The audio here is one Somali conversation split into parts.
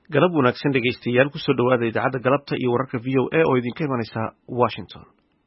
galab wanaagsan dhegaystayaal ku soo dhawaada idaacadda galabta iyo wararka VOA oo idinka imanaysa Washington.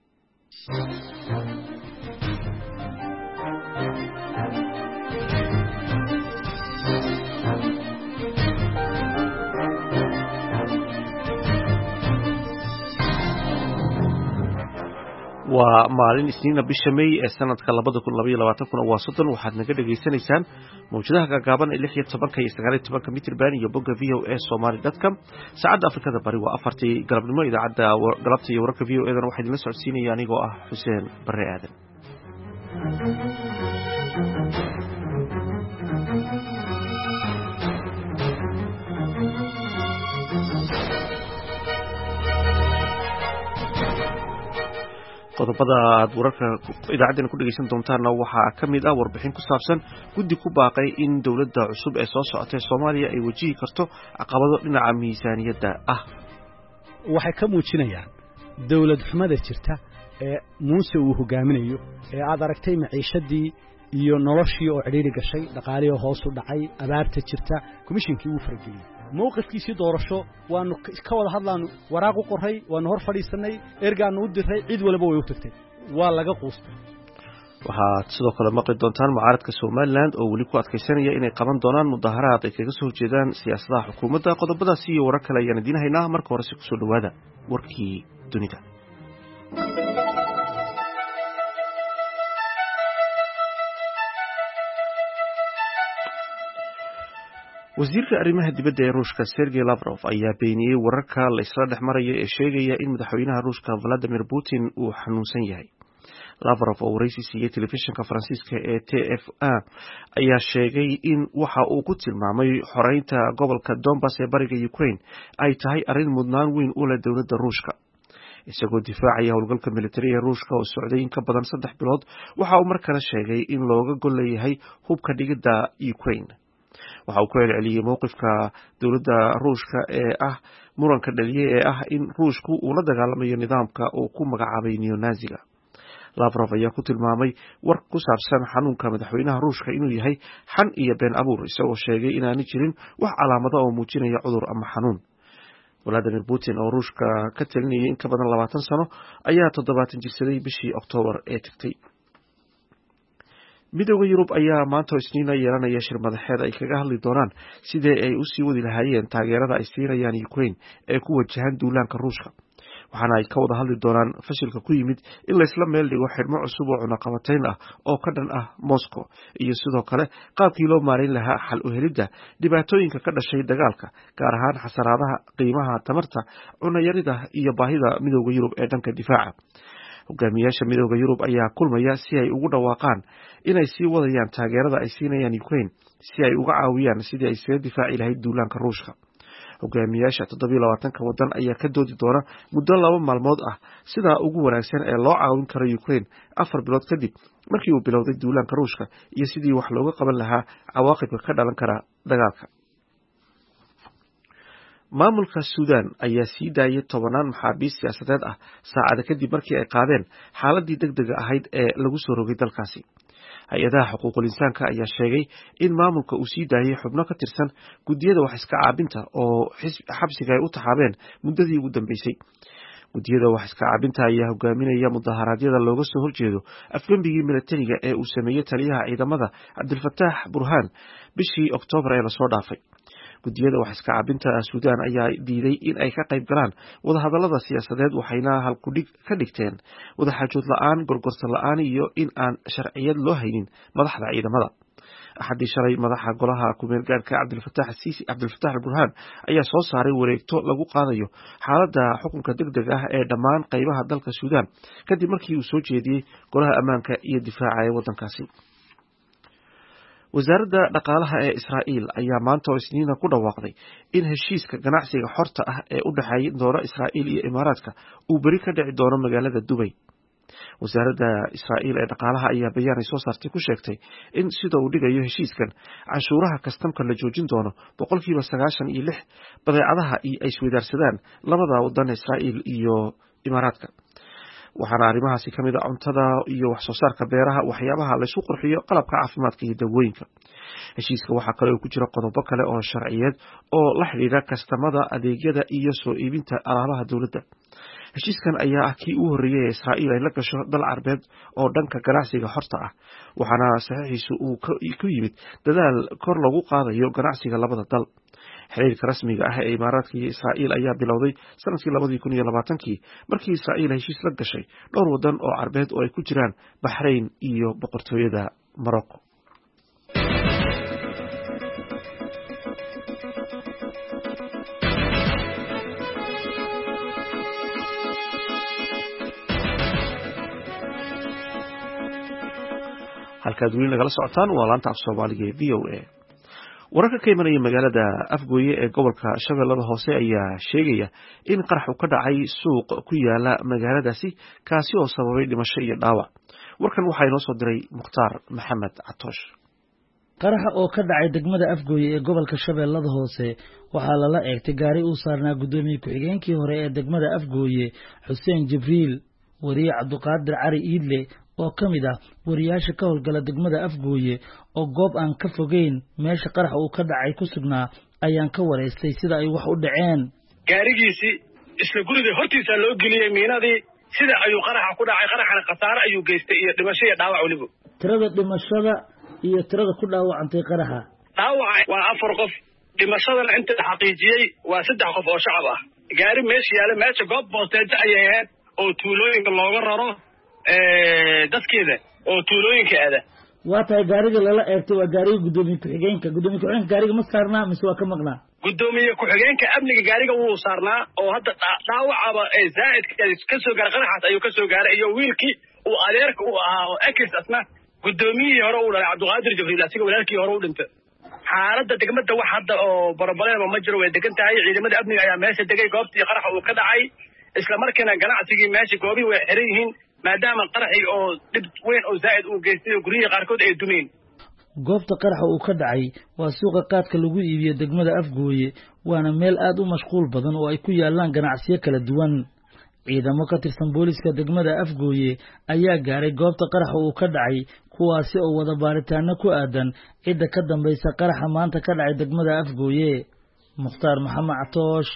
waa maalin isniina bisha May ee sanadka 2022 waa 30 waxaad naga dhageysanaysaan mawjadaha gaagaaban ee 16 iyo 19 mitir baan iyo bogga voasomali.com saacadda Afrikada Bari waa 4 galabnimo idaacadda galabta iyo wararka VOA-dan waxaa idin la socodsiinaya anigoo ah Xuseen Barre Aadan. qodobada aad wararka idaacaddan ku dhageysan doontaana waxaa ka mid ah warbixin ku saabsan guddi ku baaqay in dowladda cusub ee soo socotay Soomaaliya ay wajihi karto caqabado dhinaca miisaaniyadda ah. waxay ka muujinayaan dawlad xumada jirta ee Muuse uu hogaaminayo ee aad aragtay maciishadii iyo noloshii oo cidhiidhi gashay dhaqaalihii hoos u dhacay abaarta jirta komishinkii uu fargeliyay mowqifkiisii doorasho waanu ka wada hadlaan waraaq u qoray waanu hor fadhiisanay ergaanu u diray cid walba way u tagtay waa laga quustay. waxaad sidoo kale maqli doontaan mucaaradka Somaliland oo weli ku adkaysanaya inay qaban doonaan mudaharaad ay kaga soo horjeedaan siyaasadaha xukuumadda. qodobadaasi iyo warar kale ayaan idiin haynaa. marka hore si ku soo dhawaada warkii dunida. wasiirka arrimaha dibadda ee Ruushka Sergey Lavrov ayaa beeniyay wararka la isla dhexmaraya ee sheegaya in madaxweynaha Ruushka Vladimir Putin uu xanuunsan yahay. Lavrov oo waraysi siiyay telefishinka Faransiiska ee TF1 ayaa sheegay in waxa uu ku tilmaamay xoreynta gobolka Donbas ee bariga Ukraine ay tahay arrin mudnaan weyn u leh dowladda Ruushka. isagoo difaacaya howlgalka militariga ee Ruushka oo socday in ka badan 3 bilood waxa uu mar kale sheegay in looga gol leeyahay hubka dhigida Ukraine. waxa uu ku celceliyay mowqifka dowladda Ruushka ee ah muranka dhaliyay ee ah in Ruushku uu la dagaalamayo nidaamka uu ku magacaabay neo-naziga. Lavrov ayaa ku tilmaamay war ku saabsan xanuunka madaxweynaha Ruushka inuu yahay xan iyo been abuur isagoo sheegay inaanay jirin wax calaamado oo muujinaya cudur ama xanuun. Vladimir Putin oo Ruushka ka talinayay in ka badan 20 sano ayaa 70 jirsaday bishii Oktoobar ee tagtay. midowga Yurub ayaa maanta Isniina yeelanaya shir madaxeed ay kaga hadli doonaan sidii ay u sii wadi lahaayeen taageerada ay siinayaan Ukraine ee ku wajahan duulaanka Ruushka. waxaana ay ka wada hadli doonaan fashilka ku yimid in la isla meel dhigo xirmo cusub oo cunaqabatayn ah oo ka dhan ah Moscow iyo sidoo kale qaabkii loo maareyn lahaa xal u helidda dhibaatooyinka ka dhashay dagaalka gaar ahaan xasaraadaha qiimaha tamarta cunayarida iyo baahida midowga Yurub ee dhanka difaaca. hogaamiyaasha midowga Yurub ayaa kulmaya si ay ugu dhawaaqaan inay sii wadayaan taageerada ay siinayaan Ukraine si ay uga caawiyaan sidii ay isaga difaaci lahayd duulaanka Ruushka. hogaamiyaasha 27 wadan ayaa ka doodi doona muddo 2 maalmood ah sida ugu wanaagsan ee loo caawin karo Ukraine 4 bilood kadib markii uu bilowday duulaanka Ruushka iyo sidii wax looga qaban lahaa cawaaqibka ka dhalan kara dagaalka. maamulka Suudaan ayaa sii daayay 10 maxaabiis siyaasadeed ah saacado kadib markii ay qaadeen xaaladii degdega ahayd ee lagu soo rogay dalkaasi. hay-adaha xuquuqul insaanka ayaa sheegay in maamulka uu sii daayay xubno ka tirsan gudiyada wax iska caabinta oo xabsiga ay u taxaabeen muddadii ugu dambeysay. gudiyada wax iska caabinta ayaa hogaaminaya mudaharaadyada looga soo horjeedo afgambigii militariga ee uu sameeyay taliyaha ciidamada Cabdilfataax Burhaan bishii Oktoobar ee lasoo dhaafay. gudiyada wax iska caabinta Suudaan ayaa diiday in ay ka qayb galaan wadahadallada siyaasadeed waxayna halkudhig ka dhigteen wadaxaajood la'aan, gorgortan la'aan iyo in aan sharciyad loo haynin madaxda ciidamada. axadii shalay madaxa golaha ku-meel gaarka Cabdilfataax Burhaan ayaa soo saaray wareegto lagu qaadayo xaaladda xukunka degdega ah ee dhammaan qaybaha dalka Suudaan kadib markii uu soo jeediyey golaha ammaanka iyo difaaca ee wadankaasi. wasaaradda dhaqaalaha ee Israa'iil ayaa maanta Isniina ku dhawaaqday in heshiiska ganacsiga xorta ah ee u dhaxeeya doona Israa'iil iyo Imaaraadka uu bari ka dhici doono magaalada Dubai. wasaaradda Israa'iil ee dhaqaalaha ayaa bayaan ay soo saartay ku sheegtay in sida uu dhigayo heshiiskan canshuuraha kastamka la joojin doono 96% badeecadaha ay isweydaarsadaan labada wadan Israa'iil iyo Imaaraadka. waxaana arrimahaasi ka mid ah cuntada iyo wax soo saarka beeraha, waxyaabaha la isku qurxiyo, qalabka caafimaadka iyo dawooyinka. heshiiska waxaa kale oo ku jira qodobo kale oo sharciyeed oo la xidhiidha kastamada adeegyada iyo soo iibinta alaabaha dowladda. heshiiskan ayaa ah kii ugu horreeyay ee Israa'iil ay la gasho dal Carbeed oo dhanka ganacsiga xorta ah, waxaana saxiixiisu uu ku yimid dadaal kor lagu qaadayo ganacsiga labada dal. xiriirka rasmiga ah ee Imaaraadka iyo Israa'iil ayaa bilowday sanadkii 2020 markii Israa'iil heshiis la gashay dhowr wadan oo Carbeed oo ay ku jiraan Bahrain iyo boqortooyada Morocco. halkaad weli nagala socotaan waa laanta af Soomaaliga ee VOA. wararka ka imanaya magaalada Afgooye ee gobolka Shabeellada Hoose ayaa sheegaya in qarax uu ka dhacay suuq ku yaala magaaladaasi kaasi oo sababay dhimasho iyo dhaawac. warkan waxaa inoo soo diray Mukhtaar Maxamed Catoosh. qaraxa oo ka dhacay degmada Afgooye ee gobolka Shabeellada Hoose waxaa lala eegtay gaari uu saarnaa gudoomiye ku-xigeenkii hore ee degmada Afgooye Xuseen Jibriil wariye Cabduqaadir Cali Iidle oo kamid ah wariyaasha ka howlgala degmada Afgooye oo goob aan ka fogeyn meesha qarax uu ka dhacay ku sugnaa ayaan ka wareystay sida ay wax u dhaceen. gaarigiisi isla guriga hortiisa loo geliyay miinadii sida ayuu qaraxa ku dhacay. qaraxana khasaare ayuu geystay iyo dhimasho iyo dhaawac waliba. tirada dhimashada iyo tirada ku dhaawacantay qaraxa dhaawaca waa 4 qof, dhimashadana inta la xaqiijiyay waa 3 qof oo shacab ah. gaari meesha yaala meesha goob boosteejo ayay ahayd oo tuulooyinka looga raro dadkeeda oo tuulooyinka aada. waa tahay gaariga lala eegtay waa gaariga gudoomiye ku-xigeenka gaariga ma saarnaa mise waa ka maqnaa? gudoomiye ku-xigeenka amniga gaariga wuu saarnaa oo hadda dhaawacaba zaa'idka ka soo gaaray qaraxaas ayuu ka soo gaaray iyo wiilkii uu adeerka u ahaa oo ekis asna gudoomiyihii hore uu dhalay Cabduqaadir Jibriil asiga walaalkii hore u dhintay. xaaladda degmada wax hadda oo barbaleema ma jiro, way degan tahay. ciidamada amniga ayaa meesha degay goobtii qaraxa uu ka dhacay, isla markaana ganacsigii meesha goobii way xiran yihiin maadaama qaraxii oo dib weyn oo zaa'id uu geystay oo guryaha qaarkood ay dumeen. goobta qaraxa uu ka dhacay waa suuqa qaadka lagu iibiyo degmada Afgooye, waana meel aad u mashquul badan oo ay ku yaalaan ganacsiyo kala duwan. ciidamo ka tirsan booliska degmada Afgooye ayaa gaaray goobta qaraxa uu ka dhacay, kuwaasi oo wada baaritaano ku aadan cidda ka dambaysa qaraxa maanta ka dhacay degmada Afgooye. Mukhtaar Maxamed Catoosh,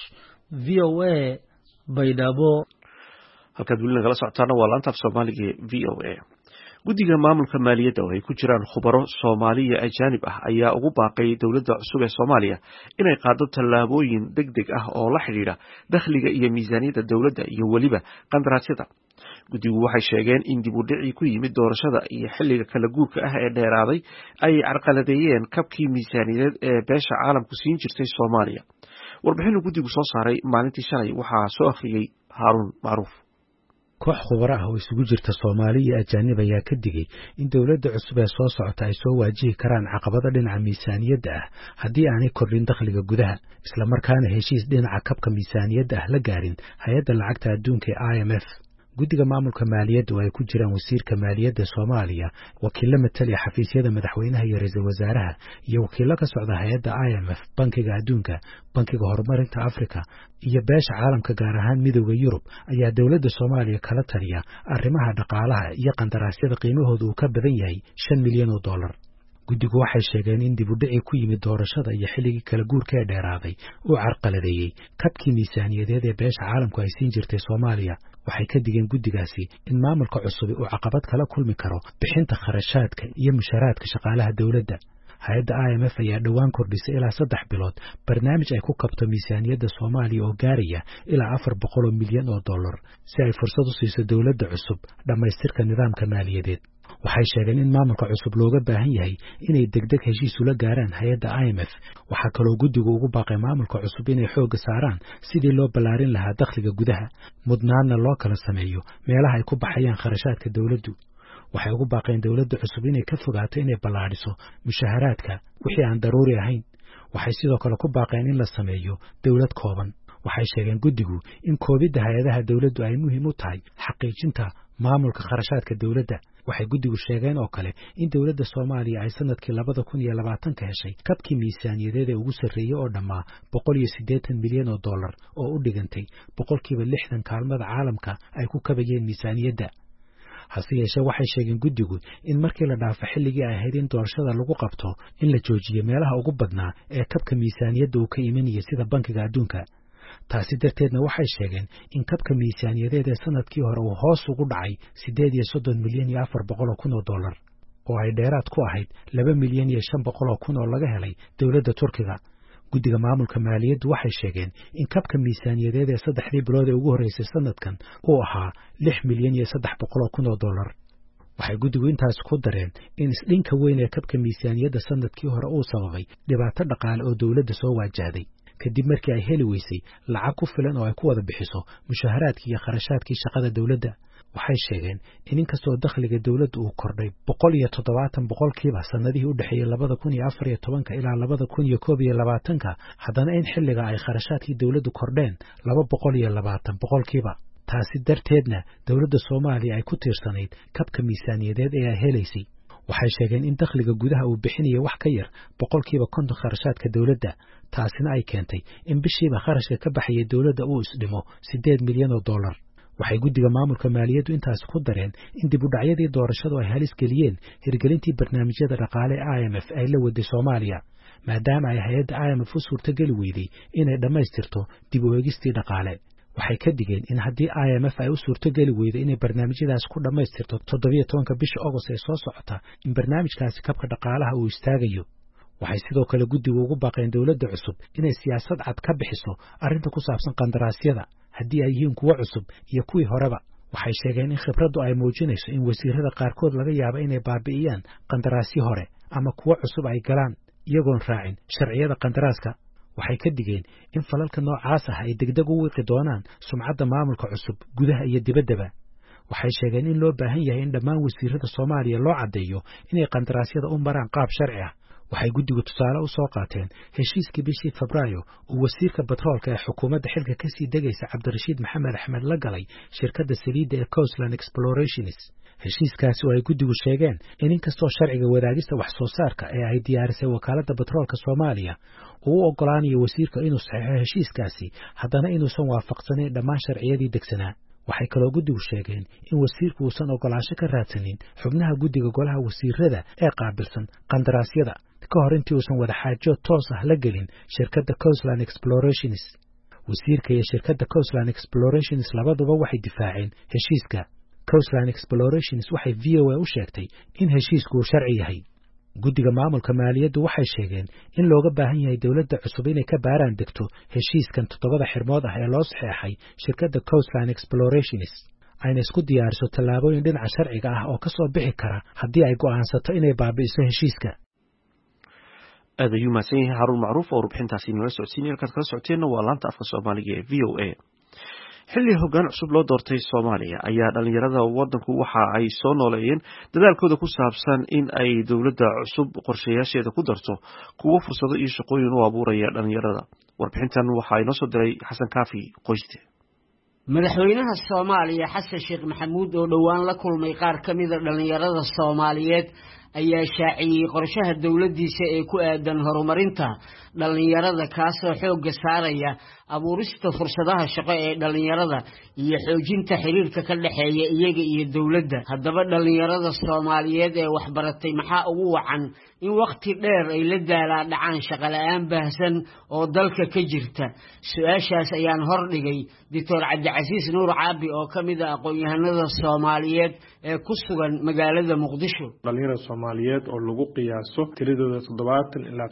VOA, Baydhabo. halkaad weli nagala socotaana waa laanta af Soomaaliga ee VOA. guddiga maamulka maaliyadda oo ay ku jiraan khubaro Soomaaliya ajaanib ah ayaa ugu baaqay dowladda cusub ee Soomaaliya inay qaado tallaabooyin degdeg ah oo la xidhiidha dakhliga iyo miisaaniyadda dowladda iyo weliba qandaraasyada. guddigu waxay sheegeen in dib u dhici ku yimid doorashada iyo xilliga kala guurka ah ee dheeraaday ay carqaladeeyeen kabkii miisaaniyadeed ee beesha caalamku siin jirtay Soomaaliya. warbixin uu guddigu soo saaray maalintii shalay waxaa soo akhriyay Haaruun Macruuf. koox khubaro ah oo isugu jirta Soomaali iyo ajaanib ayaa ka digay in dowladda cusub ee soo socota ay soo waajihi karaan caqabado dhinaca miisaaniyadda ah haddii aanay kordhin dakhliga gudaha, isla markaana heshiis dhinaca kabka miisaaniyadda ah la gaarin hay'adda lacagta adduunka ee IMF. guddiga maamulka maaliyadda oo ay ku jiraan wasiirka maaliyadda Soomaaliya, wakiilo mataliya xafiisyada madaxweynaha iyo ra'iisul wasaaraha, iyo wakiilo ka socda hay'adda IMF, bankiga adduunka, bankiga horumarinta Afrika iyo beesha caalamka gaar ahaan midowda Yurub ayaa dowladda Soomaaliya kala taliya arrimaha dhaqaalaha iyo qandaraasyada qiimahoodu uu ka badan yahay $5 milyan. guddigu waxay sheegeen in dib u dhici ku yimid doorashada iyo xilligii kala guurka ee dheeraaday uu carqaladeeyey kabkii miisaaniyadeed ee beesha caalamku ay siin jirtay Soomaaliya. waxay ka digeen guddigaasi in maamulka cusub uu caqabad kala kulmi karo bixinta kharashaadka iyo mushaharaadka shaqaalaha dowladda. hay'adda IMF ayaa dhowaan kordhisay ilaa 3 bilood barnaamij ay ku kabto miisaaniyadda Soomaaliya oo gaaraya ilaa $400 milyan si ay fursad u siiso dowladda cusub dhammaystirka nidaamka maaliyadeed. waxay sheegeen in maamulka cusub looga baahan yahay inay degdeg heshiis ula gaaraan hay'adda IMF. waxaa kaloo guddigu ugu baaqay maamulka cusub inay xoogga saaraan sidii loo ballaarin lahaa dakhliga gudaha, mudnaanna loo kala sameeyo meelaha ay ku baxayaan kharashaadka dowladdu. waxay ugu baaqeen dowladda cusub inay ka fogaato inay ballaadhiso mushaharaadka wixii aan daruuri ahayn. waxay sidoo kale ku baaqeen in la sameeyo dowlad kooban. waxay sheegeen guddigu in koobidda hay'adaha dowladdu ay muhiim u tahay xaqiijinta maamulka kharashaadka dowladda. waxay guddigu sheegeen oo kale in dowladda Soomaaliya ay sanadkii 2020 ka heshay kabkii miisaaniyadeed ee ugu sarreeyay oo dhammaa $180 milyan oo u dhigantay 60% kaalmada caalamka ay ku kabayeen miisaaniyadda. hase yeeshee waxay sheegeen guddigu in markii la dhaafo xilligii ay ahayd in doorashada lagu qabto in la joojiyo meelaha ugu badnaa ee kabka miisaaniyadda uu ka imanaya sida bankiga adduunka taasi darteedna waxay sheegeen in kabka miisaaniyadeed ee sanadkii hore uu hoos ugu dhacay 830,400,000 oo dollar oo ay dheeraad ku ahayd 2,500,000 oo laga helay dowladda Turkiga. guddiga maamulka maaliyaddu waxay sheegeen in kabka miisaaniyadeed ee 3 bilood ee ugu horeysay sanadkan uu ahaa 6,300,000 oo dollar. waxay guddigu intaas ku dareen in isdhinka weyn ee kabka miisaaniyadda sanadkii hore uu sababay dhibaato dhaqaale oo dowladda soo waajahday kadib markii ay heli weysay lacag ku filan oo ay ku wada bixiso mushaharaadkii iyo kharashaadkii shaqada dowladda. waxay sheegeen in inkastoo dakhliga dowladda uu kordhay 170% sanadihii u dhaxeeyay 2014 ilaa 2021 haddana in xilliga ay kharashaadkii dowladdu kordheen 220%. taasi darteedna dowladda Soomaaliya ay ku tiirsanayd kabka miisaaniyadeed ee ay helaysay. waxay sheegeen in dakhliga gudaha uu bixinaya wax ka yar 50% kharashaadka dowladda taasina ay keentay in bishiiba kharashka ka baxaya dowladda uu isdhimo 8 milyan oo dollar. waxay guddiga maamulka maaliyaddu intaas ku dareen in dib u dhacyadii doorashadu ay halis geliyeen hirgelintii barnaamijyada dhaqaale IMF ay la waday Soomaaliya maadaama ay hay'adda IMF u suurtageli weyday inay dhammaystirto dib u eegistii dhaqaale. waxay ka digeen in haddii IMF ay u suurtageli weydo inay barnaamijyadaas ku dhammaystirto 17 bisha August ee soo socota in barnaamijkaasi kabka dhaqaalaha uu istaagayo. waxay sidoo kale guddigu ugu baaqeen dowladda cusub inay siyaasad cad ka bixiso arrinta ku saabsan qandaraasyada haddii ay yihiin kuwa cusub iyo kuwii horeba. waxay sheegeen in khibraddu ay muujinayso in wasiirada qaarkood laga yaabo inay baabi'iyaan qandaraasyo hore ama kuwa cusub ay galaan iyagoon raacin sharciyada qandaraaska. waxay ka digeen in falalka noocaas ah ay degdeg u wiiqi doonaan sumcadda maamulka cusub gudaha iyo dibaddaba. waxay sheegeen in loo baahan yahay in dhammaan wasiirada Soomaaliya loo caddeeyo inay qandaraasyada u maraan qaab sharci ah. waxay guddigu tusaale u soo qaateen heshiiskii bishii Febraayo uu wasiirka batroolka ee xukuumadda xilka ka sii degaysa Cabdirashiid Maxamed Axmed la galay shirkadda saliidda ee Coastland Explorations. heshiiskaasi oo ay guddigu sheegeen in inkastoo sharciga wadaagista wax soo saarka ee ay diyaarisay wakaaladda batroolka Soomaaliya uu u ogolaanayo wasiirka inuu saxiixo heshiiskaasi haddana inuusan waafaqsanayn dhammaan sharciyadii degsanaa. waxay kaloo guddigu sheegeen in wasiirku uusan ogolaansho ka raadsanin xubnaha guddiga golaha wasiirada ee qaabilsan qandaraasyada ka hor intii uusan wada xaajood toos ah la gelin shirkadda Coastland Explorations. wasiirka iyo shirkadda Coastland Explorations labaduba waxay difaaceen heshiiska. Coastland Explorations waxay VOA u sheegtay in heshiisku uu sharci yahay. guddiga maamulka maaliyaddu waxay sheegeen in looga baahan yahay dowladda cusub inay ka baaraan degto heshiiskan 7 xirmood ah ee loo saxeexay shirkadda Coastland Explorations ayna isku diyaariso tallaabooyin dhinaca sharciga ah oo ka soo bixi kara haddii ay go'aansato inay baabi'iso heshiiska. aad ayuu mahadsan yahay Haruun Macruuf oo warbixintaasi inoo socodsiinaya. halkaad kala socoteenna waa laanta afka Soomaaliga ee VOA. xilli hoggaan cusub loo doortay Soomaaliya ayaa dhalinyarada waddanku waxa ay soo nooleeyeen dadaalkooda ku saabsan in ay dowladda cusub qorshayaasheeda ku darto kuwo fursado iyo shaqooyin u abuuraya dhalinyarada. warbixintan waxa ay noo soo diray Xasan Kaafi Qoyste. madaxweynaha Soomaaliya Xasan Sheekh Maxamuud oo dhowaan la kulmay qaar ka mid ah dhalinyarada Soomaaliyeed ayaa shaaciyay qorshaha dawladdiisa ee ku aadan horumarinta dhalinyarada kaasoo xoogga saaraya abuurista fursadaha shaqo ee dhalinyarada iyo xoojinta xiriirka ka dhaxeeya iyaga iyo dawladda. haddaba dhalinyarada Soomaaliyeed ee wax baratay maxaa ugu wacan in waqti dheer ay la daalaa dhacaan shaqo la'aan baahsan oo dalka ka jirta? su'aashaas ayaan hordhigay Dr. Cabdicasiis Nuur Caabi oo ka mid ah aqoon-yahanada Soomaaliyeed ee ku sugan magaalada Muqdisho. dhalinyarada Soomaaliyeed oo lagu qiyaaso tiradooda 70 ilaa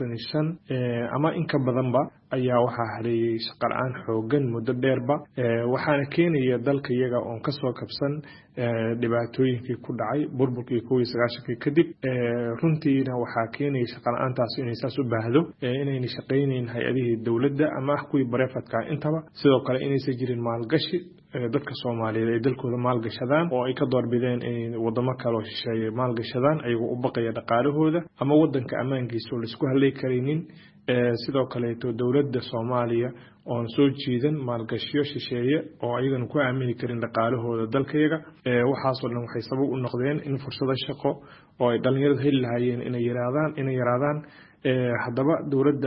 75 ama in ka badanba ayaa waxaa hareeyay shaqo la'aan xooggan muddo dheerba waxaana keenaya dalka iyaga oo ka soo kabsan dhibaatooyinkii ku dhacay burburkii 1990 kadib runtiina waxaa keenaya shaqo la'aantaas inay saas u baahdo inayna shaqaynayn hay'adihii dawladda ama kuwii bareefadka intaba sidoo kale inaysan jirin maalgashi dadka Soomaaliyeed ay dalkooda maalgashadaan oo ay ka doorbideen in wadamo kale oo shisheeye maalgashadaan ayagoo u baqaya dhaqaalahooda ama wadanka ammaankiisa oo la isku halay karinin sidoo kale dawladda Soomaaliya oo soo jeedan maalgashiyo shisheeye oo ayagana ku aamini karin dhaqaalahooda dalkayga waxaas oo dhan waxay sabab u noqdeen in fursado shaqo oo ay dhalinyaradu heli lahaayeen inay yaraadaan haddaba dawladda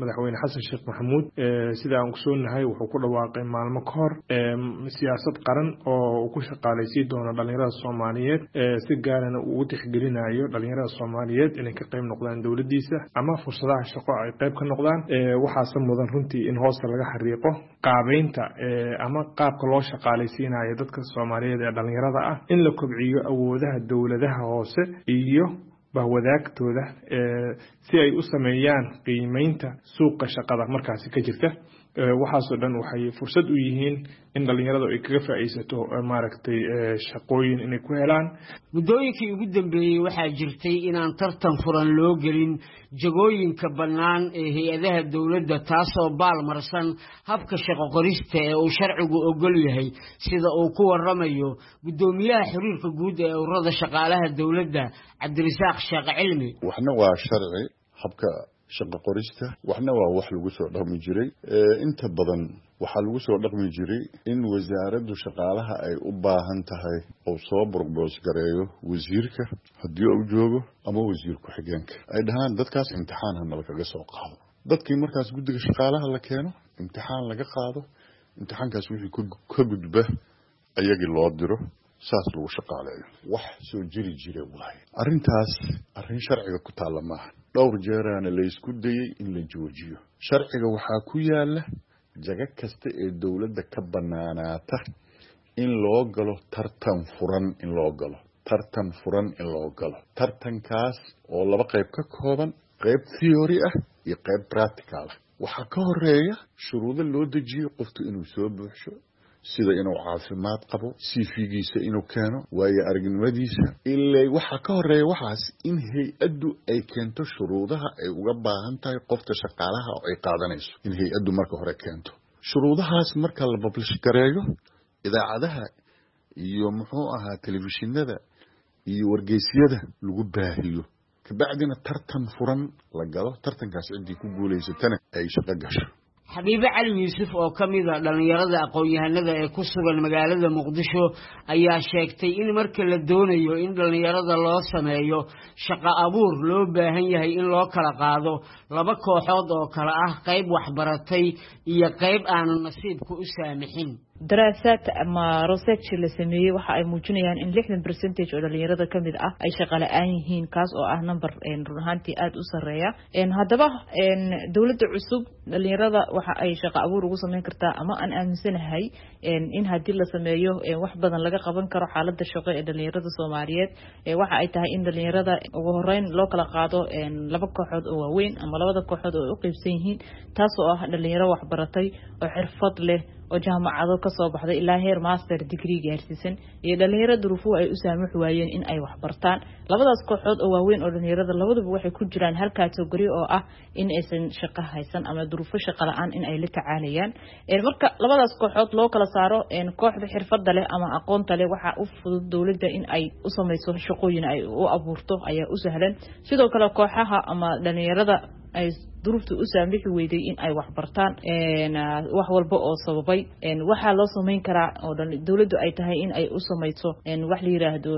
madaxweyne xasan sheekh maxamuud sida aan kusoonahay wuxuu ku dhawaaqay maalmo ka hor siyaasad qaran oo uu ku shaqaalaysiin doono dhalinyarada Soomaaliyeed si gaarana uu u tixgelinayo dhalinyarada Soomaaliyeed inay ka qayb noqdaan dawladdiisa ama fursadaha shaqo ay qayb ka noqdaan waxaas mudan runtii in hoosta laga xariiqo qaabeynta ama qaabka loo shaqaalaysiinayo dadka Soomaaliyeed ee dhalinyarada ah in la kobciyo awoodaha dawladaha hoose iyo bahwadaagtooda si ay u sameeyaan qiimeynta suuqa shaqada markaasi ka jirta waxaasoo dhan waxay fursad u yihiin in dhalinyaradu ay kaga faa'iideysato maaragtay shaqooyin inay ku helaan muddooyinkii ugu dambeeyay waxaa jirtay inaan tartan furan loo gelin jagooyinka bannaan ee hay-adaha dawladda taasoo baalmarsan habka shaqo qorista ee uu sharcigu ogol yahay sida uu ku waramayo guddoomiyaha xiriirka guud ee ururada shaqaalaha dawladda Cabdirasaaq Sheekh Cilmi waxna waa sharci habka shaqo qorista waxna waa wax lagu soo dhaqmi jiray inta badan waxa lagu soo dhaqmi jiray in wasaaraddu shaqaalaha ay u baahan tahay oo soo burbuus gareeyo wasiirka haddii uu joogo ama wasiir ku xigeenka ay dhahaan dadkaas imtixaan hana laga soo qaado dadkii markaas guddiga shaqaalaha la keeno imtixaan laga qaado imtixaankaas wixii ka gudba ayagii loo diro saas lagu shaqaaleeyo wax soo jiri jiray waay arrintaas arrin sharciga ku taala maaha dhowr jeerana la isku dayay in la joojiyo sharciga waxaa ku yaala jaga kasta ee dawladda ka banaanaata in loo galo tartan furan in loo galo tartankaas oo laba qayb ka kooban qayb theory ah iyo qayb practical ah waxaa ka horeeya shuruudo loo dejiyo qoftu inuu soo buuxsho sida inuu caafimaad qabo CV-giisa inuu keeno waayo aragnimadiisa ilaa waxa ka horeeya waxaas in hay-addu ay keento shuruudaha ay uga baahan tahay qofka shaqaalaha oo ay qaadanayso in hay-addu marka hore keento shuruudahaas marka la publish gareeyo idaacadaha iyo muxuu ahaa telefishinada iyo wargeysyada lagu baahiyo kabacdina tartan furan la galo tartankaas cidii ku guuleysatana ay shaqo gasho xabiibe cali yuusuf oo ka mid ah dhalinyarada aqoon-yahanada ee ku sugan magaalada muqdisho ayaa sheegtay in marka la doonayo in dhalinyarada loo sameeyo shaqo abuur loo baahan yahay in loo kala qaado laba kooxood oo kala ah qayb waxbaratay iyo qayb aan nasiibku u saamixin daraasaad ama research la sameeyay waxa ay muujinayaan in 60% oo dhalinyarada kamid ah ay shaqo la'aan yihiin kaas oo ah number run ahaantii aad u sareeya haddaba dawladda cusub dhalinyarada waxa ay shaqo abuur ugu sameyn kartaa ama aan aaminsanahay in haddii la sameeyo wax badan laga qaban karo xaaladda shaqo ee dhalinyarada Soomaaliyeed waxa ay tahay in dhalinyarada ugu horeyn loo kala qaado laba kooxood oo waaweyn ama labada kooxood oo u qaybsan yihiin taas oo ah dhalinyaro wax baratay oo xirfad leh oo jaamacado ka soo baxday ilaa heer master degree gaarsiisan iyo dhalinyarada duruufo ay u saamax waayeen in ay wax bartaan labadaas kooxood oo waaweyn oo dhalinyarada labaduba waxay ku jiraan hal category oo ah in aysan shaqo haysan ama duruufo shaqo la'aan in ay la tacaalayaan marka labadaas kooxood loo kala saaro kooxda xirfadda leh ama aqoonta leh waxa u fudud dawladda in ay u samayso shaqooyin ay u abuurto ayaa u sahlan sidoo kale kooxaha ama dhalinyarada ay duruuftu u saamixi weyday in ay wax bartaan wax walba oo sababay waxa loo sameyn karaa oo dawladdu ay tahay in ay u samayso wax la yiraahdo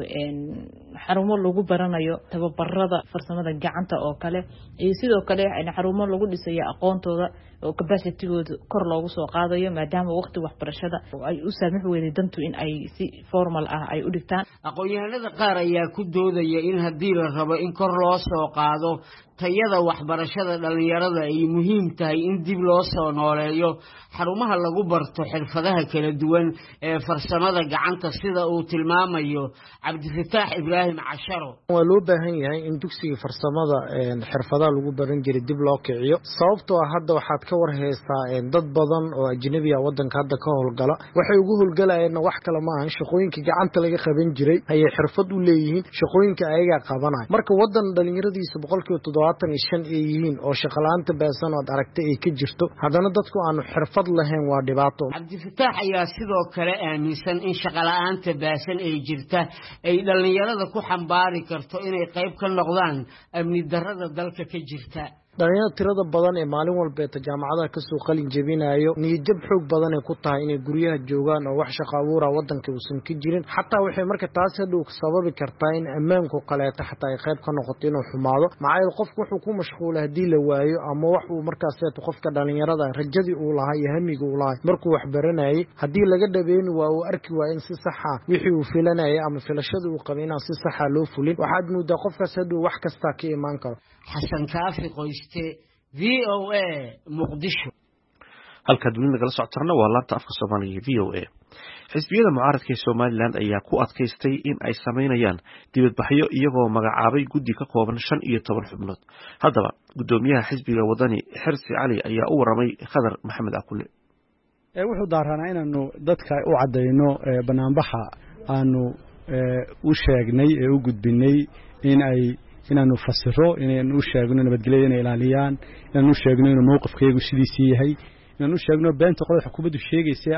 xarumo lagu baranayo tababarada farsamada gacanta oo kale iyo sidoo kale xarumo lagu dhisayo aqoontooda oo capacity-gooda kor loogu soo qaadayo maadaama waqti waxbarashada ay u saamix weyday dantu in ay si formal ah ay u dhigtaan aqoon-yahanada qaar ayaa ku doodaya in haddii la rabo in kor loo soo qaado tayada waxbarashada dhalinyarada ay muhiim tahay in dib loo soo nooleeyo xarumaha lagu barto xirfadaha kala duwan ee farsamada gacanta sida uu tilmaamayo Cabdifataax Ibraahim Casharo waa loo baahan yahay in dugsiga farsamada xirfadaha lagu baran jiray dib loo kiciyo sababtoo ah hadda waxaad ka war heystaa dad badan oo ajnabi ah wadanka hadda ka howlgala waxay ugu howlgalayeen wax kale ma ahan shaqooyinka gacanta laga qaban jiray ayay xirfad u leeyihiin shaqooyinka ayaga qabanay marka wadan dhalinyaradiisa 75 ay yihiin oo shaqo la'aanta baasan oo aragtay ay ka jirto haddana dadku aanu xirfad lahayn waa dhibaato Cabdifataax ayaa sidoo kale aaminsan in shaqo la'aanta baasan ay jirta ay dhalinyarada ku xambaari karto inay qayb ka noqdaan amni darrada dalka ka jirta dhalinyarada tirada badan ee maalin walbeeta jaamacadaha kasoo qalin jebinayo niyadjab xoog badan ay ku tahay inay guryaha joogaan oo wax shaqo abuura wadanka uusan ka jirin xataa waxay marka taas hadhow sababi kartaa in ammaanku kaleeto xataa ay qayb ka noqoto inuu xumaado maxaa qofku wuxuu ku mashquulay haddii la waayo ama wax uu markaas qofka dhalinyarada rajadii uu lahaa iyo hamiga uu lahaa markuu wax baranayay haddii laga dhabeyn waa uu arki waa in si saxa wixii uu filanayay ama filashada uu qabay inaan si saxa loo fulin waxaad moodaa qofkaas hadhow wax kasta ka imaan karo. xasan kaafi qoyste VOA muqdisho. halkaad weli nagala socotarna waa laanta afka Soomaaliga VOA. xisbiyada mucaaradka ee Somaliland ayaa ku adkaystay in ay sameynayaan dibadbaxyo iyagoo magacaabay guddi ka kooban 15 xubnood. haddaba gudoomiyaha xisbiga wadani Xirsi Cali ayaa u waramay Khadar Maxamed Aqule. wuxuu daaranaa inaanu dadka u cadeyno banaanbaxa aanu u sheegnay ee u gudbinay inaanu fasiro inaanu u sheegno nabadgelyada inay ilaaliyaan inaanu u sheegno inuu mowqifkeegu sidiisii yahay inaanu u sheegno beenta qodobka xukuumaddu sheegaysay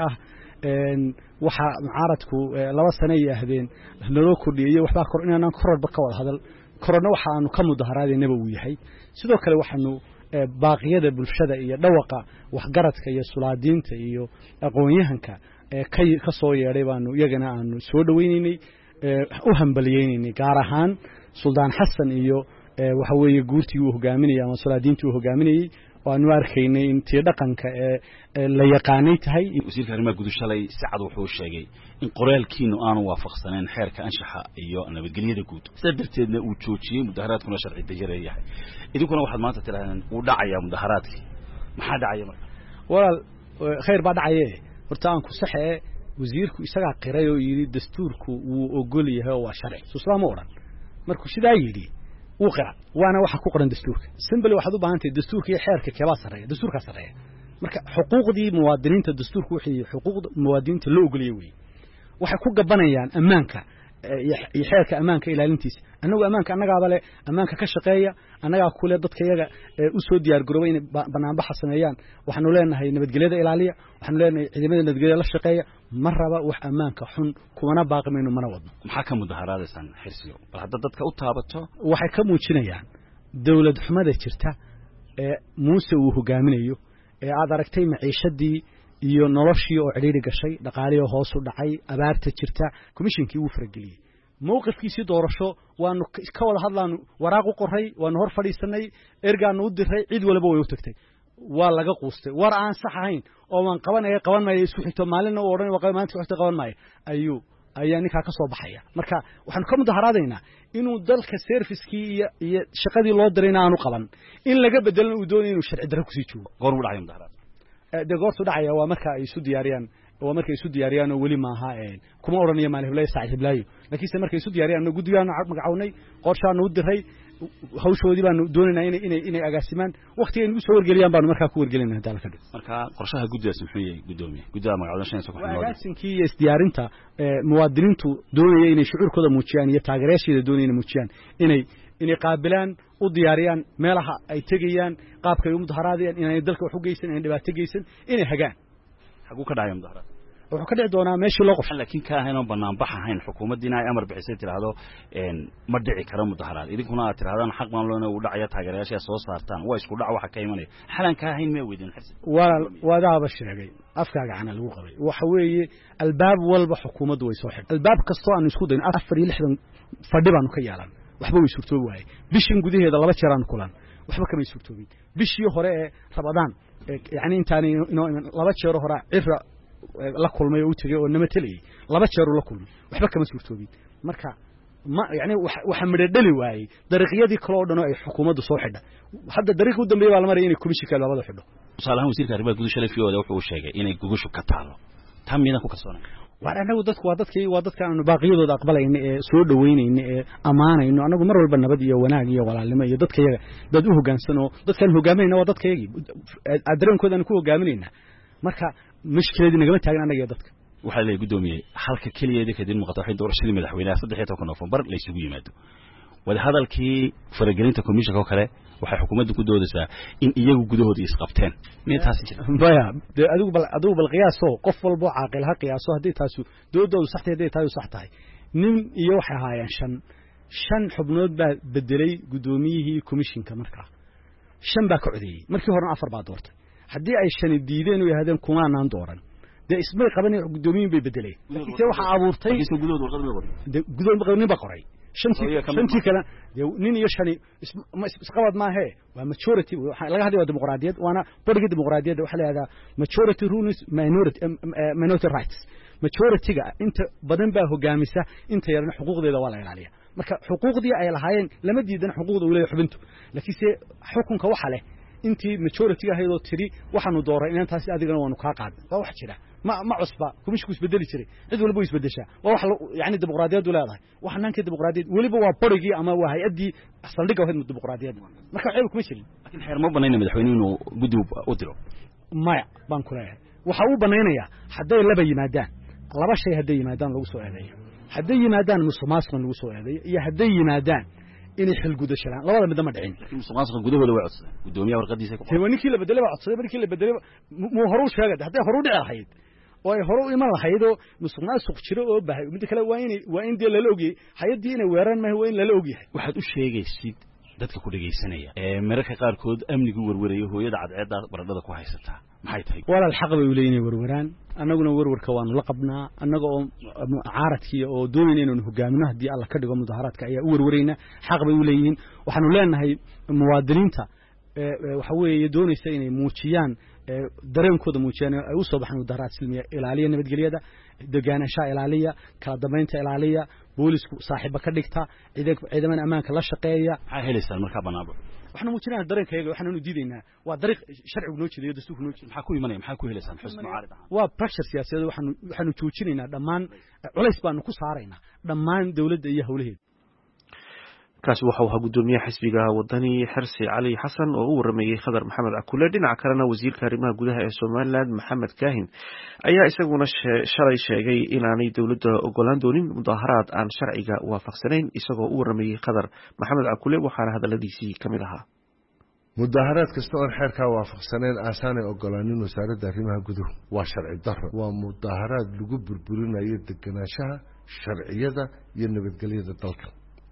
waxa mucaaradku 2 sano ay ahdeen naloo kordhiyay waxba kor inaan kororba ka wada hadal korona waxa aanu ka mudaharaadeenaba uu yahay sidoo kale waxaanu baaqiyada bulshada iyo dhawaqa waxgaradka iyo sulaadiinta iyo aqoon-yahanka ka soo yeeray baanu iyagana aanu soo dhaweynaynay u hambaliyeynay gaar ahaan Suldaan Xasan iyo waxa weeye guurtii uu hogaaminayay ama sulaadiintii uu hogaaminayay waanu arkaynay intii dhaqanka la yaqaanay tahay. wasiirka arrimaha gudushalay Sacad wuxuu sheegay in qoraalkiinu aanu waafaqsaneen xeerka anshaxa iyo nabadgelyada guud sidaa darteedna uu joojiyay mudaharaadkuna sharci darro yahay idinkuna waxaad maanta tirahdeen uu dhacayaa mudaharaadkii maxaa dhacaya marka walaal khayr baa dhacayee horta aan ku saxee wasiirku isaga qiray oo yiri dastuurku uu ogol yahay oo waa sharci islaamo oran markuu sidaa yiri uu qira waana waxa ku qoran dastuurka simple waxaad u baahan tahay dastuurka iyo xeerka kaba sareeya dastuurka sareeya marka xuquuqdii muwaadiniinta dastuurku wixii xuquuqda muwaadiniinta loo ogoliyay weey waxa ku gabanayaan ammaanka iyo xeerka ammaanka ilaalintiisa anagu ammaanka ka shaqeeya anaga kule dadka iyaga u soo diyaar garoobay in banaanbaxa sameeyaan waxaanu leenahay nabadgelyada ilaaliya waxaanu leenahay ciidamada nabadgelyada la shaqeeya marraba wax ammaanka xun kuwana baaqmayno mana wadno maxaa ka mudaharaadaysan xirsiyo bal hadda dadka u taabato waxay ka muujinayaan dawlad xumada jirta ee Muuse uu hogaaminayo ee aad aragtay maciishadii iyo noloshii oo ciriiri gashay dhaqaaliyo hoos u dhacay abaarta jirta komishinkii uu farageliyay mowqifkiisii doorasho waanu ka wada hadlaanu waraaq u qoray waanu hor fadhiisanay ergaanu u diray cid walba way u tagtay waa laga quustay war aan sax ahayn oo waan qaban maayo isku xigto maalin oo oran waa maanta xigto qaban maayo ayaa ninka ka soo baxaya marka waxaan ka mudaharaadaynaa inuu dalka service-kii iyo shaqadii loo dirayna aanu qaban in laga bedelno uu doonayo inuu sharci darro ku sii joogo goor u dhacay mudaharaad goortu dhacaya waa marka ay isu diyaariyaan oo weli maaha kuma oranayo maalin saacid hiblaayo laakiin markay isu diyaariyaan guddigaana magacawnay qorshaana u diray hawshoodii baanu doonaynaa inay agaasimaan waqtiga inuu soo wargeliyaan baanu markaa ku wargelinaa dalka dhan marka qorshaha guddigaas muxuu yahay gudoomiye guddiga magacawdashada ku xidhan agaasinkii iyo isdiyaarinta muwaadiniintu doonaya inay shucuurkooda muujiyaan iyo taageerayaashooda doonaya inay muujiyaan inay qaabilaan u diyaariyaan meelaha ay tegayaan qaabka ay u mudaharaadayaan inay dalka wax u geysan inay dhibaato geysan inay hagaan xaguu ka dhacay mudaharaad wuxuu ka dhici doonaa meeshii loo qorshay laakiin ka ahayn oo banaanbax ahayn xukuumaddiina ay amar bixisay tiraahdo ma dhici karo mudaharaad idinkuna aad tirahdaan xaq baan loo u dhacaya taageerayaasha soo saartaan waa isku dhac waxa ka imanaya xalan ka ahayn ma weydin xirsi wadaaba sheegay afkaaga cana lagu qabay waxa weeye albaab walba xukuumaddu way soo xidhay albaab kastoo aan isku dayn 64 fadhi baanu ka yeelan waxba way suurtoobi waayay bishan gudaheeda 2 jeer aan kulan waxba kama suurtoobin bishii hore ee Ramadaan yani intaan inoo 2 jeer hore cira la kulmay oo u tagay oo nama taliyay 2 jeer la kulmay waxba kama suurtoobin marka ma yani waxa midhadhali waayay dariiqyadii kale oo dhan ay xukuumaddu soo xidha hadda dariiq u dambeeyay baa la maray inay komishinka labada xidho salaam wasiirka arrimaha gudusha fiyoda wuxuu sheegay inay gugushu ka taalo tamina ku kalsoonay waan anagu dadku waa dadka aanu baaqiyadooda aqbalayna ee soo dhaweynayna ee amaanayno anagu mar walba nabad iyo wanaag iyo walaalnimo iyo dadka yaga dad u hogaansano dadkan hogaaminayna waa dadka yagi adareenkooda ku hogaaminayna marka mushkiladii nagama taagan anaga iyo dadka waxa la gudoomiyay halka kaliyeeda kadib muuqato waxay doorashadii madaxweynaha 13 November la isugu yimaado wada hadalkii faragelinta komishanka kale waxay xukuumaddu ku doodaysaa in iyagu gudahooda isqabteen meetaas baya adigu bal qiyaaso qof walba caaqil ha qiyaaso hadii taasu doodoodu sax tahay nin iyo waxa ahaayeen shan xubnood baa bedelay gudoomiyihii komishanka markaa shan baa ka codeeyey markii horena 4 baa doortay haddii ay shani diideen oo yahdeen kumaanaan dooran dee ismay qabanay gudoomiyin bay bedeleen laakiin waxa abuurtay gudood nin ba qoray shantii kale nin iyo shani isqabad ma ahe waa majority waxa laga hadlayo dimuqraadiyad waana bariga dimuqraadiyadda waxa la yiraahdaa majority rules minority rights majority-ga inta badan baa hogaamisa inta yarna xuquuqdeeda waa la ilaaliyaa marka xuquuqdii ay lahaayeen lama diidan xuquuqda uu leeyahay xubintu laakiin se xukunka waxa leh intii majority ahayd oo tiri waxaanu dooray inaan taasi adigana waanu ka qaad waa wax jira ma cusba kumishku isbedeli jiray cid walba isbedeshaa waa wax yaani dimuqraadiyadu leedahay waxa nanka dimuqraadiyad waliba waa barigii ama waa hay'adii saldhigga ahayd dimuqraadiyad marka waxay kuma jirin laakiin xeer ma banayna madaxweynuhu inuu gudub u diro maya baan ku leeyahay waxa uu banaynayaa hadday laba yimaadaan laba shay hadday yimaadaan lagu soo eedeeyo hadday yimaadaan musuqmaasuq lagu soo eedeeyo iyo hadday yimaadaan inay xil gudashaan labada mid ma dhicin musuqmaasuq gudahooda way codsadeen gudoomiyaha warqadiisa ku qoray ninkii la bedelay codsaday markii la bedelay muu horu sheegay hadday horu dhici lahayd oo ay horu iman lahayd oo musuqmaasuq jiro oo baahay mid kale waa in dee lala ogyahay hay'adii inay weeraraan ma waa in lala ogyahay waxaad u sheegaysid dadka ku dhageysanaya mararka qaarkood amnigu warwarayo hooyada cadceedda baradhada ku haysataa maxay tahay walaal xaq bay u leeyihiin warwaraan annaguna warwarka waanu la qabnaa annaga oo mucaaradkii oo doonayna inaan hogaamino haddii alla ka dhigo mudaharaadka ayaa u warwarayna xaq bay u leeyihiin waxaanu leenahay muwaadiniinta waxa weeye doonaysa inay muujiyaan dareenkooda muujiyaan ay u soo baxaan mudaharaad silmiya ilaaliya nabadgelyada deganaanshaha ilaaliya kala dambeynta ilaaliya boolisku saaxiiba ka dhigta ciidamada ammaanka la shaqeeya maxay helaysaa markaa banaabo waxna muujinayna dareenkayga waxaanu diidaynaa waa dariiq sharcigu noo jeedayo dastuurku noo jeedayo maxaa ku imanaya maxaa ku helaysaa xusn mucaarad ah waa pressure siyaasadeed waxaanu joojinaynaa dhammaan culays baanu ku saaraynaa dhammaan dawladda iyo hawlaheeda kaasi waxa uu gudoomiyaha xisbiga wadani xirsi cali xasan oo u warameeyay Khadar Maxamed Akule dhinaca kalena wasiirka arrimaha gudaha ee Soomaaliland Maxamed Kaahin ayaa isaguna shalay sheegay inaanay dawladda ogolaan doonin mudaharaad aan sharciga waafaqsanayn isagoo u warameeyay Khadar Maxamed Akule waxaana hadaladiisii kamid ahaa mudaharaad kasta oo xeerka waafaqsanayn aasaanay ogolaanin wasaaradda arrimaha gudaha waa sharci darro waa mudaharaad lagu burburinayo deganaanshaha sharciyada iyo nabadgelyada dalka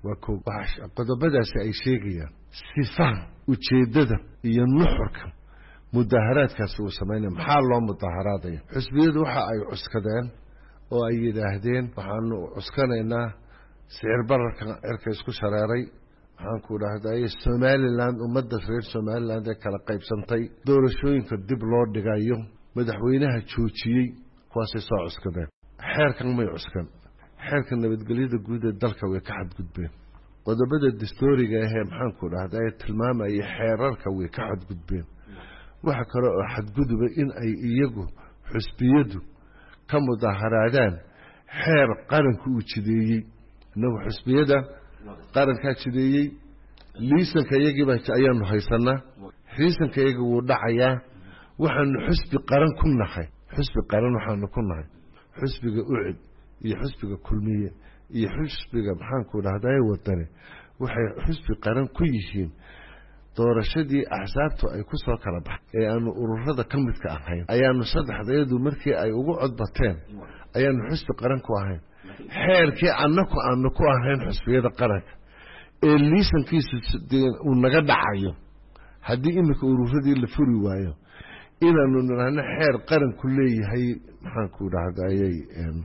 qodobadaasi ay sheegayaan sifaha ujeedada iyo nuxurka mudaharaadkaasi uu sameynaya maxaa loo mudaharaadaya xisbiyadu waxa ay cuskadeen oo ay yidhaahdeen waxaanu cuskanaynaa sicir bararka cirka isku shareeray waxaan ku dhahday Somaliland ummadda reer Somaliland ee kala qaybsantay doorashooyinka dib loo dhigayo madaxweynaha joojiyey kuwaasay soo cuskadeen xeerkan may cuskan xeerka nabadgelyada guud ee dalka way ka xadgudbeen qodobada dastuuriga ah ee maxaan ku dhahday tilmaamaya xeerarka way ka xadgudbeen waxa kale oo xadgudubay in ay iyagu xisbiyadu ka mudaharaadaan xeer qaranku uu jideeyey inagu xisbiyada qaranka jideeyey liisanka iyagii baa ayaanu haysanaa liisanka iyagu wuu dhacayaa waxaanu xisbi qaran ku nahay xisbi qaran waxaanu ku nahay xisbiga ucid iyo xisbiga kulmiye iyo xisbiga maxaan ku dhahday wadani waxay xisbi qaran ku yihiin doorashadii axsaabtu ay ku soo kala baxay ee aanu ururada ka midka ahayn ayaanu saddexdeedu markii ay ugu codbateen ayaanu xisbi qaran ku ahayn xeerkii annaku aanu ku ahayn xisbiyada qaranka ee liisankiisu uu naga dhacayo haddii imika ururadii la furi waayo inaanu nidhaahno xeer qaranku leeyahay maxaan ku dhahdayay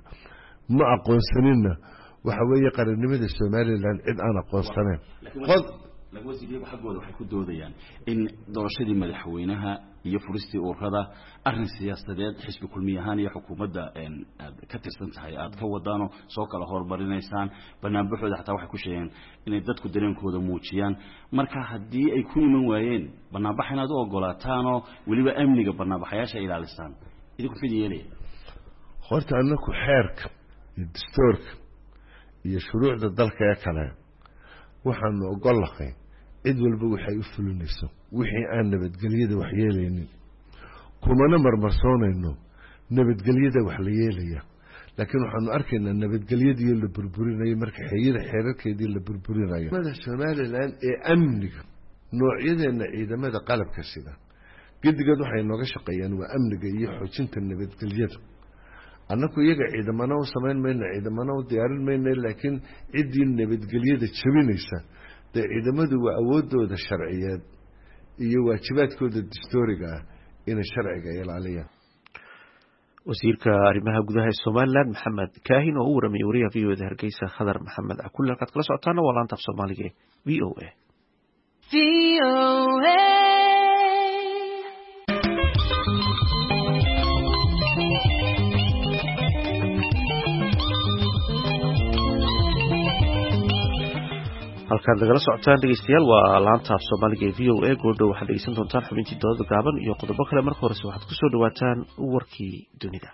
ma aqoonsanina waxa weeye qarannimada Somaliland cid aan aqoonsanayn lagu wasiiriyay xaqooda waxay ku doodayaan in doorashadii madaxweynaha iyo furistii ururada arrin siyaasadeed xisbi kulmiyahan iyo xukuumadda ka tirsan tahay aad ka wadaano soo kala hormarinaysaan banaanbaxooda xataa waxay ku sheegeen inay dadku dareenkooda muujiyaan marka haddii ay ku iman waayeen banaanbax inaad u ogolaataan oo weliba amniga banaanbaxayaasha ilaalisaan idinku fidin yeelaya horta annaku xeerka iyo dastuurka iyo shuruucda dalka ee kale waxaanu ogolahay cid walba waxay u fulinayso wixii aan nabadgelyada wax yeelaynin kumana marmarsoonayno nabadgelyada wax la yeelaya laakiin waxaanu arkaynaa nabadgelyadii la burburinayo marka xeerarkeedii la burburinayo Somaliland ee amniga noocyadeenna ciidamada qalabka sida gidigad waxay nooga shaqeeyaan waa amniga iyo xoojinta nabadgelyada annaku iyaga ciidamana u samayn mayno ciidamana u diyaarin mayno laakiin ciddii nabadgelyada jabinaysa dee ciidamadu waa awoodooda sharciyeed iyo waajibaadkooda dastuuriga ah inay sharciga ilaaliyaan. wasiirka arrimaha gudaha ee Soomaaliland Maxamed Kaahin oo u waramay wariyaha VOAda Hargeysa Khadar Maxamed Akulle halkaad kala socotaana waa laanta af Soomaaliga ee VOA. halkaad nagala socotaan dhegeystayaal waa laanta af Soomaaliga ee VOA. goordhow waxaad dhegeysan doontaan xubintii doodada gaaban iyo qodobo kale. marka horese waxaad ku soo dhawaataan warkii dunida.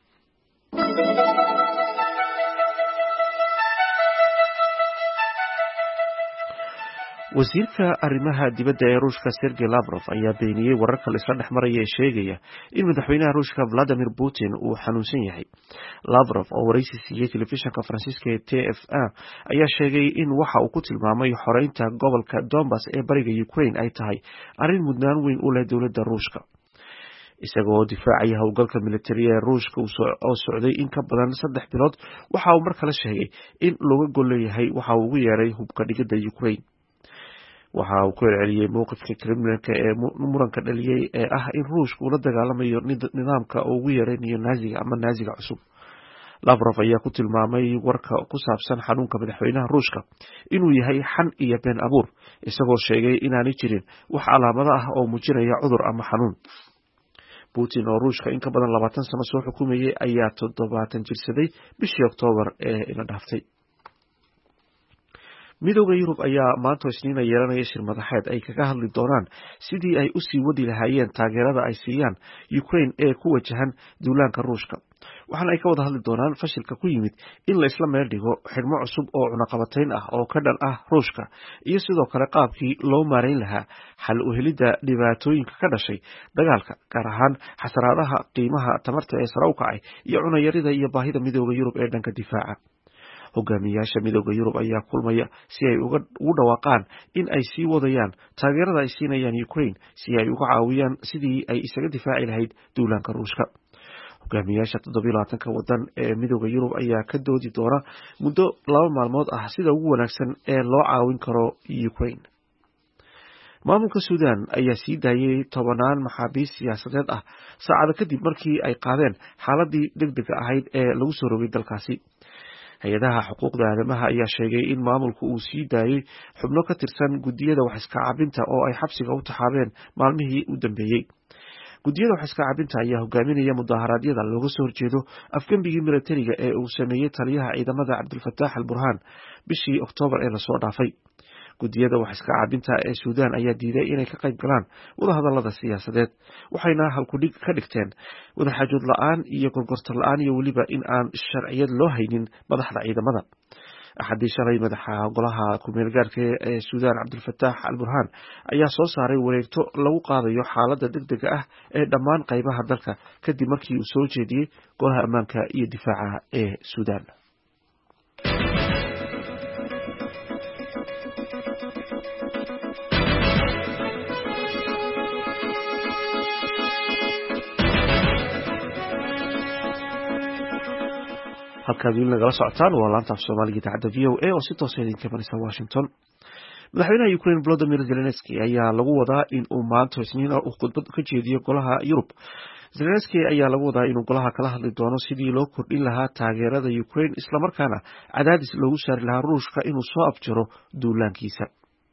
wasiirka arrimaha dibadda ee Ruushka Sergey Lavrov ayaa beeniyay wararka la isla dhexmaraya ee sheegaya in madaxweynaha Ruushka Vladimir Putin uu xanuunsan yahay. Lavrov oo wareysi siiyay telefishinka Faransiiska ee TF1 ayaa sheegay in waxa uu ku tilmaamay xoreynta gobolka Donbas ee bariga Ukraine ay tahay arrin mudnaan weyn u leh dowladda Ruushka. isagoo difaacaya howlgalka militariga ee Ruushka oo socday in ka badan 3 bilood waxa uu mar kale sheegay in looga gol leeyahay waxa uu ugu yeeray hubka dhigida Ukraine. waxa uu ku celceliyay mowqifka Kremlinka ee muranka dhaliyay ee ah in Ruushka uu la dagaalamayo nidaamka ugu yeeranayo Naaziga cusub. Lavrov ayaa ku tilmaamay warka ku saabsan xanuunka madaxweynaha Ruushka inuu yahay xan iyo been abuur, isagoo sheegay inaanay jirin wax calaamado ah oo muujinaya cudur ama xanuun. Putin oo Ruushka in ka badan 20 sano soo xukumayay ayaa 70 jirsaday bishii Oktoobar ee ila dhaaftay. midowga Yurub ayaa maanta Isniina yeelanaya shir madaxeed ay kaga hadli doonaan sidii ay u sii wadi lahaayeen taageerada ay siiyaan Ukraine ee ku wajahan duulaanka Ruushka. waxaana ay ka wada hadli doonaan fashilka ku yimid in la isla meel dhigo xidhmo cusub oo cunaqabatayn ah oo ka dhan ah Ruushka iyo sidoo kale qaabkii loo maareyn lahaa xal u helidda dhibaatooyinka ka dhashay dagaalka, gaar ahaan xasaraadaha qiimaha tamarta ee sare u kacay iyo cunayarida iyo baahida midowga Yurub ee dhanka difaaca. hogaamiyaasha midowga Yurub ayaa kulmaya si ay ugu dhawaaqaan in ay sii wadayaan taageerada ay siinayaan Ukraine si ay uga caawiyaan sidii ay isaga difaaci lahayd duulaanka Ruushka. hogaamiyaasha 27 wadan ee midowga Yurub ayaa ka doodi doona muddo 2 maalmood ah sida ugu wanaagsan ee loo caawin karo Ukraine. maamulka Suudaan ayaa sii daayay 10 maxaabiis siyaasadeed ah saacado kadib markii ay qaadeen xaaladii degdega ahayd ee lagu soo rogay dalkaasi. hay-adaha xuquuqda aadamaha ayaa sheegay in maamulku uu sii daayay xubno ka tirsan gudiyada wax iska cabinta oo ay xabsiga u taxaabeen maalmihii u dambeeyey. gudiyada wax iska cabinta ayaa hogaaminaya mudaharaadyada looga soo horjeedo afgembigii militariga ee uu sameeyey taliyaha ciidamada Cabdulfataax al-Burhaan bishii Oktoobar ee lasoo dhaafay. gudiyada wax iska cabinta ee Suudaan ayaa diiday inay ka qayb galaan wadahadallada siyaasadeed, waxayna halkudhig ka dhigteen wadaxaajood la'aan iyo gorgortan la'aan iyo weliba in aan sharciyad loo haynin madaxda ciidamada. axadii shalay madaxa golaha ku-meelgaarka ee Suudaan Cabdulfataax al-Burhaan ayaa soo saaray wareegto lagu qaadayo xaaladda degdega ah ee dhammaan qaybaha dalka kadib markii uu soo jeediyey golaha ammaanka iyo difaaca ee Suudaan. halkaad weli nagala socotaan waa laanta af Soomaaliga idaacadda VOA oo si toos ah idinka imanaysa Washington. madaxweynaha Ukraine Volodymyr Zelensky ayaa lagu wadaa in uu maanta Isniin uu khudbad ka jeediyo golaha Yurub. Zelensky ayaa lagu wadaa inuu golaha kala hadli doono sidii loo kordhin lahaa taageerada Ukraine isla markaana cadaadis loogu saari lahaa Ruushka inuu soo afjaro duulaankiisa.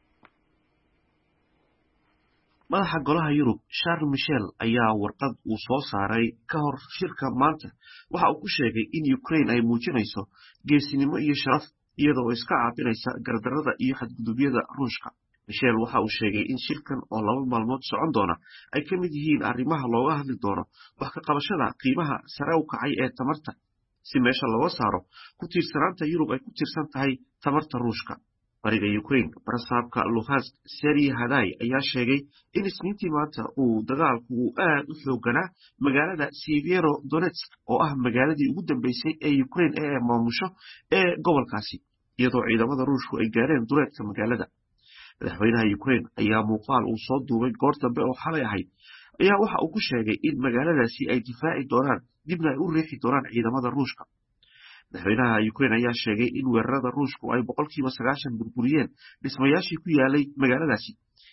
madaxa golaha Yurub Charles Michel ayaa warqad uu soo saaray ka hor shirka maanta waxa uu ku sheegay in Ukraine ay muujinayso geesinimo iyo sharaf iyadoo iska caabinaysa gardarrada iyo xadgudubyada Ruushka. Michel waxa uu sheegay in shirkan oo 2 maalmood socon doona ay ka mid yihiin arrimaha looga hadli doono wax ka qabashada qiimaha sare u kacay ee tamarta si meesha looga saaro ku tiirsanaanta Yurub ay ku tiirsan tahay tamarta Ruushka. bariga Ukraine barasaabka Luhansk Serhiy Haday ayaa sheegay in Isniintii maanta uu dagaalku aad u xooganaa magaalada Sievierodonetsk oo ah magaaladii ugu dambeysay ee Ukraine ee maamusho ee gobolkaasi, iyadoo ciidamada Ruushku ay gaareen duleedka magaalada. madaxweynaha Ukraine ayaa muuqaal uu soo duubay goor dambe oo xalay ahayd ayaa waxa uu ku sheegay in magaaladaasi ay difaaci doonaan dibna ay u riixi doonaan ciidamada Ruushka. madaxweynaha Ukraine ayaa sheegay in weerarada Ruushku ay 90% burburiyeen dhismayaashii ku yaalay magaaladaasi,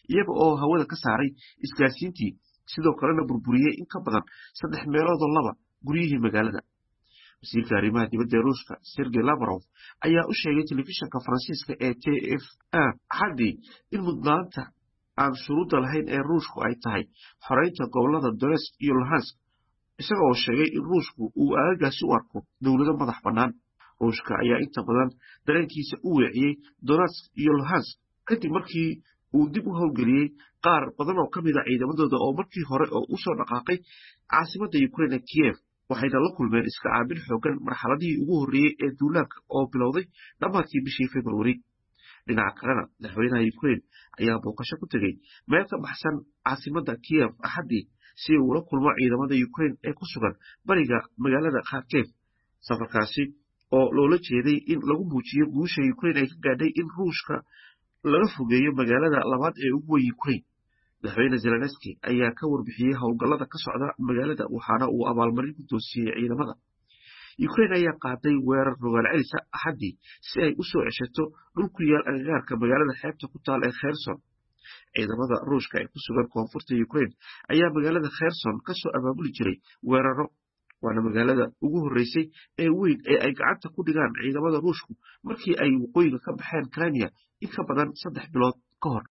iyaga oo hawada ka saaray isgaarsiintii sidoo kalena burburiyey in ka badan 3 meelood oo laba guryihii magaalada. wasiirka arrimaha dibadda ruushka Sergey Lavrov ayaa u sheegay telefishinka Faransiiska ee TF1 xaddii in mudnaanta aan shuruudda lahayn ee ruushku ay tahay xoreynta gobolada Donetsk iyo Luhansk, isaga oo sheegay in ruushku uu aagaasi u arko dowlado madax bannaan. ruushka ayaa inta badan dareenkiisa u weeciyey Donetsk iyo Luhansk kadib markii uu dib u howlgeliyey qaar badan oo ka mid a ciidamadooda oo markii hore oo u soo dhaqaaqay caasimadda Ukraine Kiev, waxayna la kulmeen iska caabin xoogan marxaladihii ugu horreeyey ee duulaanka oo bilowday dhammaadkii bishii February. dhinaca kalena madaxweynaha Ukraine ayaa booqasho ku tegey meel ka baxsan caasimadda Kiev axaddii si uu ula kulmo ciidamada Ukraine ee ku sugan bariga magaalada Kharkiv. safarkaasi oo loola jeeday in lagu muujiyo guusha Ukraine ay ka gaadhay in ruushka laga fogeeyo magaalada labaad ee ugu weyn Ukraine. madaxweyne Zelensky ayaa ka warbixiyey howlgallada ka socda magaalada waxaana uu abaalmarin ku toosiyey ciidamada. Ukraine ayaa qaaday weerar rogaal celisa axaddii si ay u soo ceshato dhul ku yaal agagaarka magaalada xeebta ku taal ee Kherson. ciidamada ruushka ee ku sugan koonfurta Ukraine ayaa magaalada Kherson ka soo abaabuli jiray weeraro, waana magaalada ugu horreysay ee weyn ee ay gacanta ku dhigaan ciidamada ruushku markii ay waqooyiga ka baxeen Crimea in ka badan 3 bilood ka hor.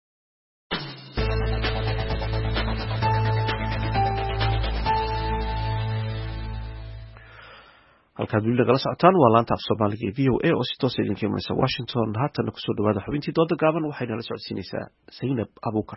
halkaad weli nagala socotaan waa laanta af Soomaaliga ee VOA oo si toos ah idinka imanaysa Washington. haatana kusoo dhawaada xubintii dooda gaaban waxayna la socodsiinaysaa Zainab Abuukar.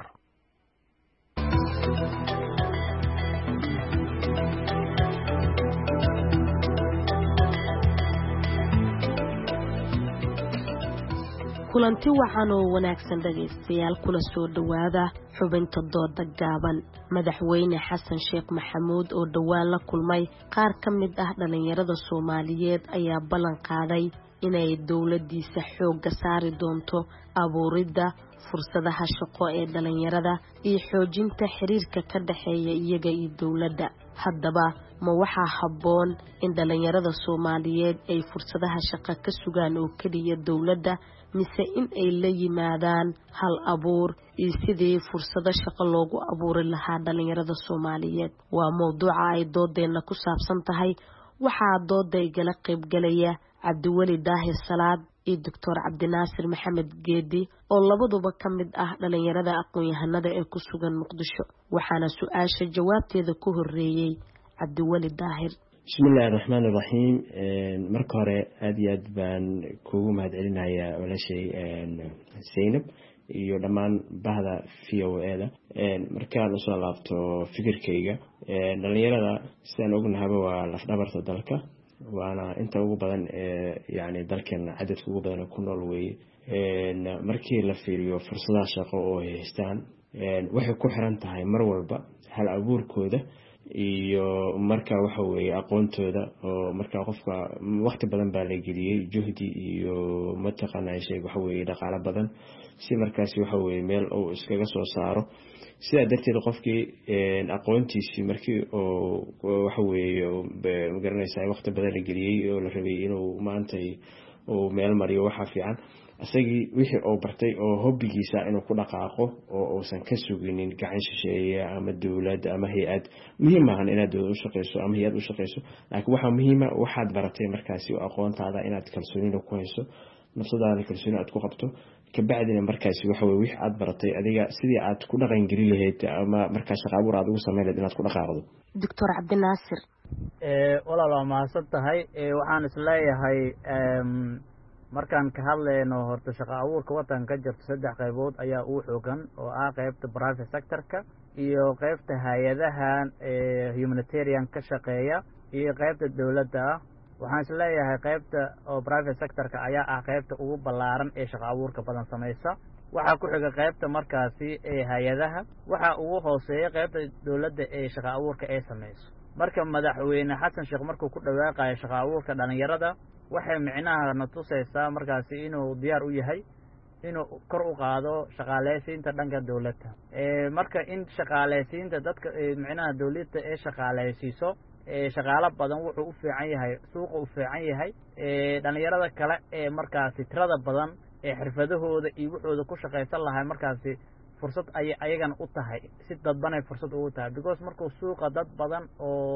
kulanti wacan oo wanaagsan dhageystayaal kula soo dhawaada xubinta dooda gaaban. madaxweyne xasan sheekh maxamuud oo dhowaan la kulmay qaar ka mid ah dhalinyarada Soomaaliyeed ayaa ballan qaaday inay dowladdiisa xoogga saari doonto abuuridda fursadaha shaqo ee dhalinyarada iyo xoojinta xiriirka ka dhaxeeya iyaga iyo dowladda. haddaba ma waxaa habboon in dhalinyarada Soomaaliyeed ay fursadaha shaqo ka sugaan oo kaliya dowladda mise in ay la yimaadaan hal abuur iyo sidii fursado shaqo loogu abuuri lahaa dhalinyarada Soomaaliyeed? waa mowduuca ay doodeena ku saabsan tahay. waxaa dooda igala qaybgalaya Cabdiweli Daahir Salaad iyo Dr. Cabdinaasir Maxamed Geedi oo labaduba ka mid ah dhalinyarada aqoon-yahanada ee ku sugan Muqdisho. waxaana su'aasha jawaabteeda ku horeeyay Cabdiweli Daahir. bismillahi raxmaani raxiim. marka hore aad iyo aad baan kuugu mahadcelinayaa walaashay Zainab iyo dhammaan bahda VOA-da. markaan usoo laabto fikirkayga, dhalinyarada sidaan ognahaba waa lafdhabarta dalka, waana inta ugu badan yani dalkeena cadadka ugu badan ku nool weeye. markii la fiiriyo fursadaha shaqo oo haystaan waxay ku xiran tahay mar walba hal abuurkooda iyo marka waxa weeye aqoontooda. oo marka qofka waqti badan baa la geliyey, juhdi iyo mataqaanaa shay waxa weeye dhaqaale badan si markaasi waxa weeye meel uu iskaga soo saaro. sidaa darteed qofkii aqoontiisii markii oo waxa weeye magaranaysaa waqti badan la geliyey oo la rabay inuu maanta uu meel mariyo waxa fiican asagii wixii uu bartay oo hobbigiisa inuu ku dhaqaaqo oo uusan ka suginin gacan shisheeye ama dowlad ama hay-ad. muhiim maahan inaad dowlad u shaqeyso ama hay-ad u shaqeyso, laakiin waxaa muhiima waxaad baratay markaasi aqoontaada inaad kalsoonina ku hayso, nafsadaada kalsooni aad ku qabto, kabacdina markaasi waxa weye wixii aad baratay adiga sidii aad ku dhaqan geli lahayd ama markaa shaqo abuur aad ugu sameyn lahayd inaad ku dhaqaaqdo. Dr. Cabdinaasir. walaal waa mahadsan tahay. waxaan isleeyahay markaan ka hadlayno horta shaqo abuurka wadanka ka jirto 3 qaybood ayaa ugu xoogan oo ah qaybta private sector-ka iyo qaybta hay-adahan humanitarian ka shaqeeya iyo qaybta dowladda ah. waxaan isleeyahay qaybta oo private sector-ka ayaa ah qaybta ugu ballaaran ee shaqo abuurka badan samaysa. waxaa ku xiga qaybta markaasi ee hay-adaha, waxaa ugu hooseeya qaybta dowladda ee shaqo abuurka ee samayso. marka madaxweyne xasan sheekh markuu ku dhawaaqayo shaqo abuurka dhalinyarada waxay micnaha na tusaysaa markaasi inuu diyaar u yahay inuu kor u qaado shaqaaleysiinta dhanka dowladda. marka in shaqaaleysiinta dadka micnaha dowladda ee shaqaaleysiiso shaqaalo badan wuxuu u fiican yahay, suuqa u fiican yahay. dhalinyarada kale ee markaasi tirada badan ee xirfadahooda iyo wuxuuda ku shaqaysan lahay markaasi fursad ay ayagana u tahay si dadban ay fursad ugu tahay because markuu suuqa dad badan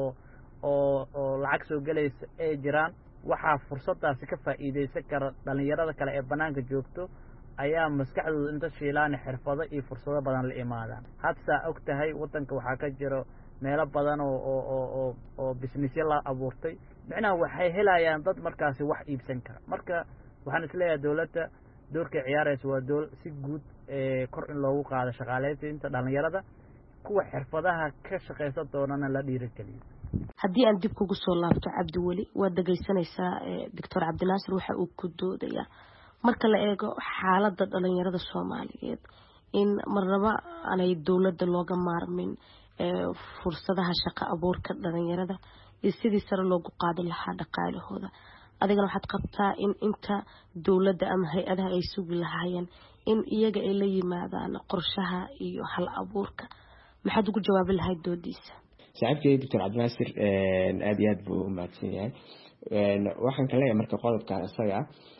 oo lacag soo gelaysa ay jiraan waxaa fursadaasi ka faa'iideysan kara dhalinyarada kale ee banaanka joogto ayaa maskaxdooda inta shiilaan xirfado iyo fursado badan la imaadaan hadda og tahay wadanka waxaa ka jiro meelo badan oo businessyo la abuurtay macnaha waxay helayaan dad markaasi wax iibsan kara marka waxaan isleeyahay dawladda doorka ciyaaraysa waa dool si guud kor in loogu qaado shaqaaleynta dhalinyarada kuwa xirfadaha ka shaqeysan doonana la dhiirigeliyo haddii aan dib kugu soo laabto Cabdiweli waad dhageysanaysaa Dr. Cabdinaasir waxa uu ku doodayaa marka la eego xaaladda dhalinyarada Soomaaliyeed in marnaba aanay dawladda looga maarmin fursadaha shaqo abuurka dhalinyarada iyo sidii sare loogu qaadi lahaa dhaqaalahooda adigana waxaad qabtaa in inta dawladda ama hay'adaha ay sugi lahaayeen in iyaga ay la yimaadaan qorshaha iyo hal abuurka maxaad ugu jawaabi lahayd doodiisa saaxiibkay Dr. Cabdinaasir aad iyo aad buu u mahadsan yahay waxaan ka leeyahay marka qodobkan isaga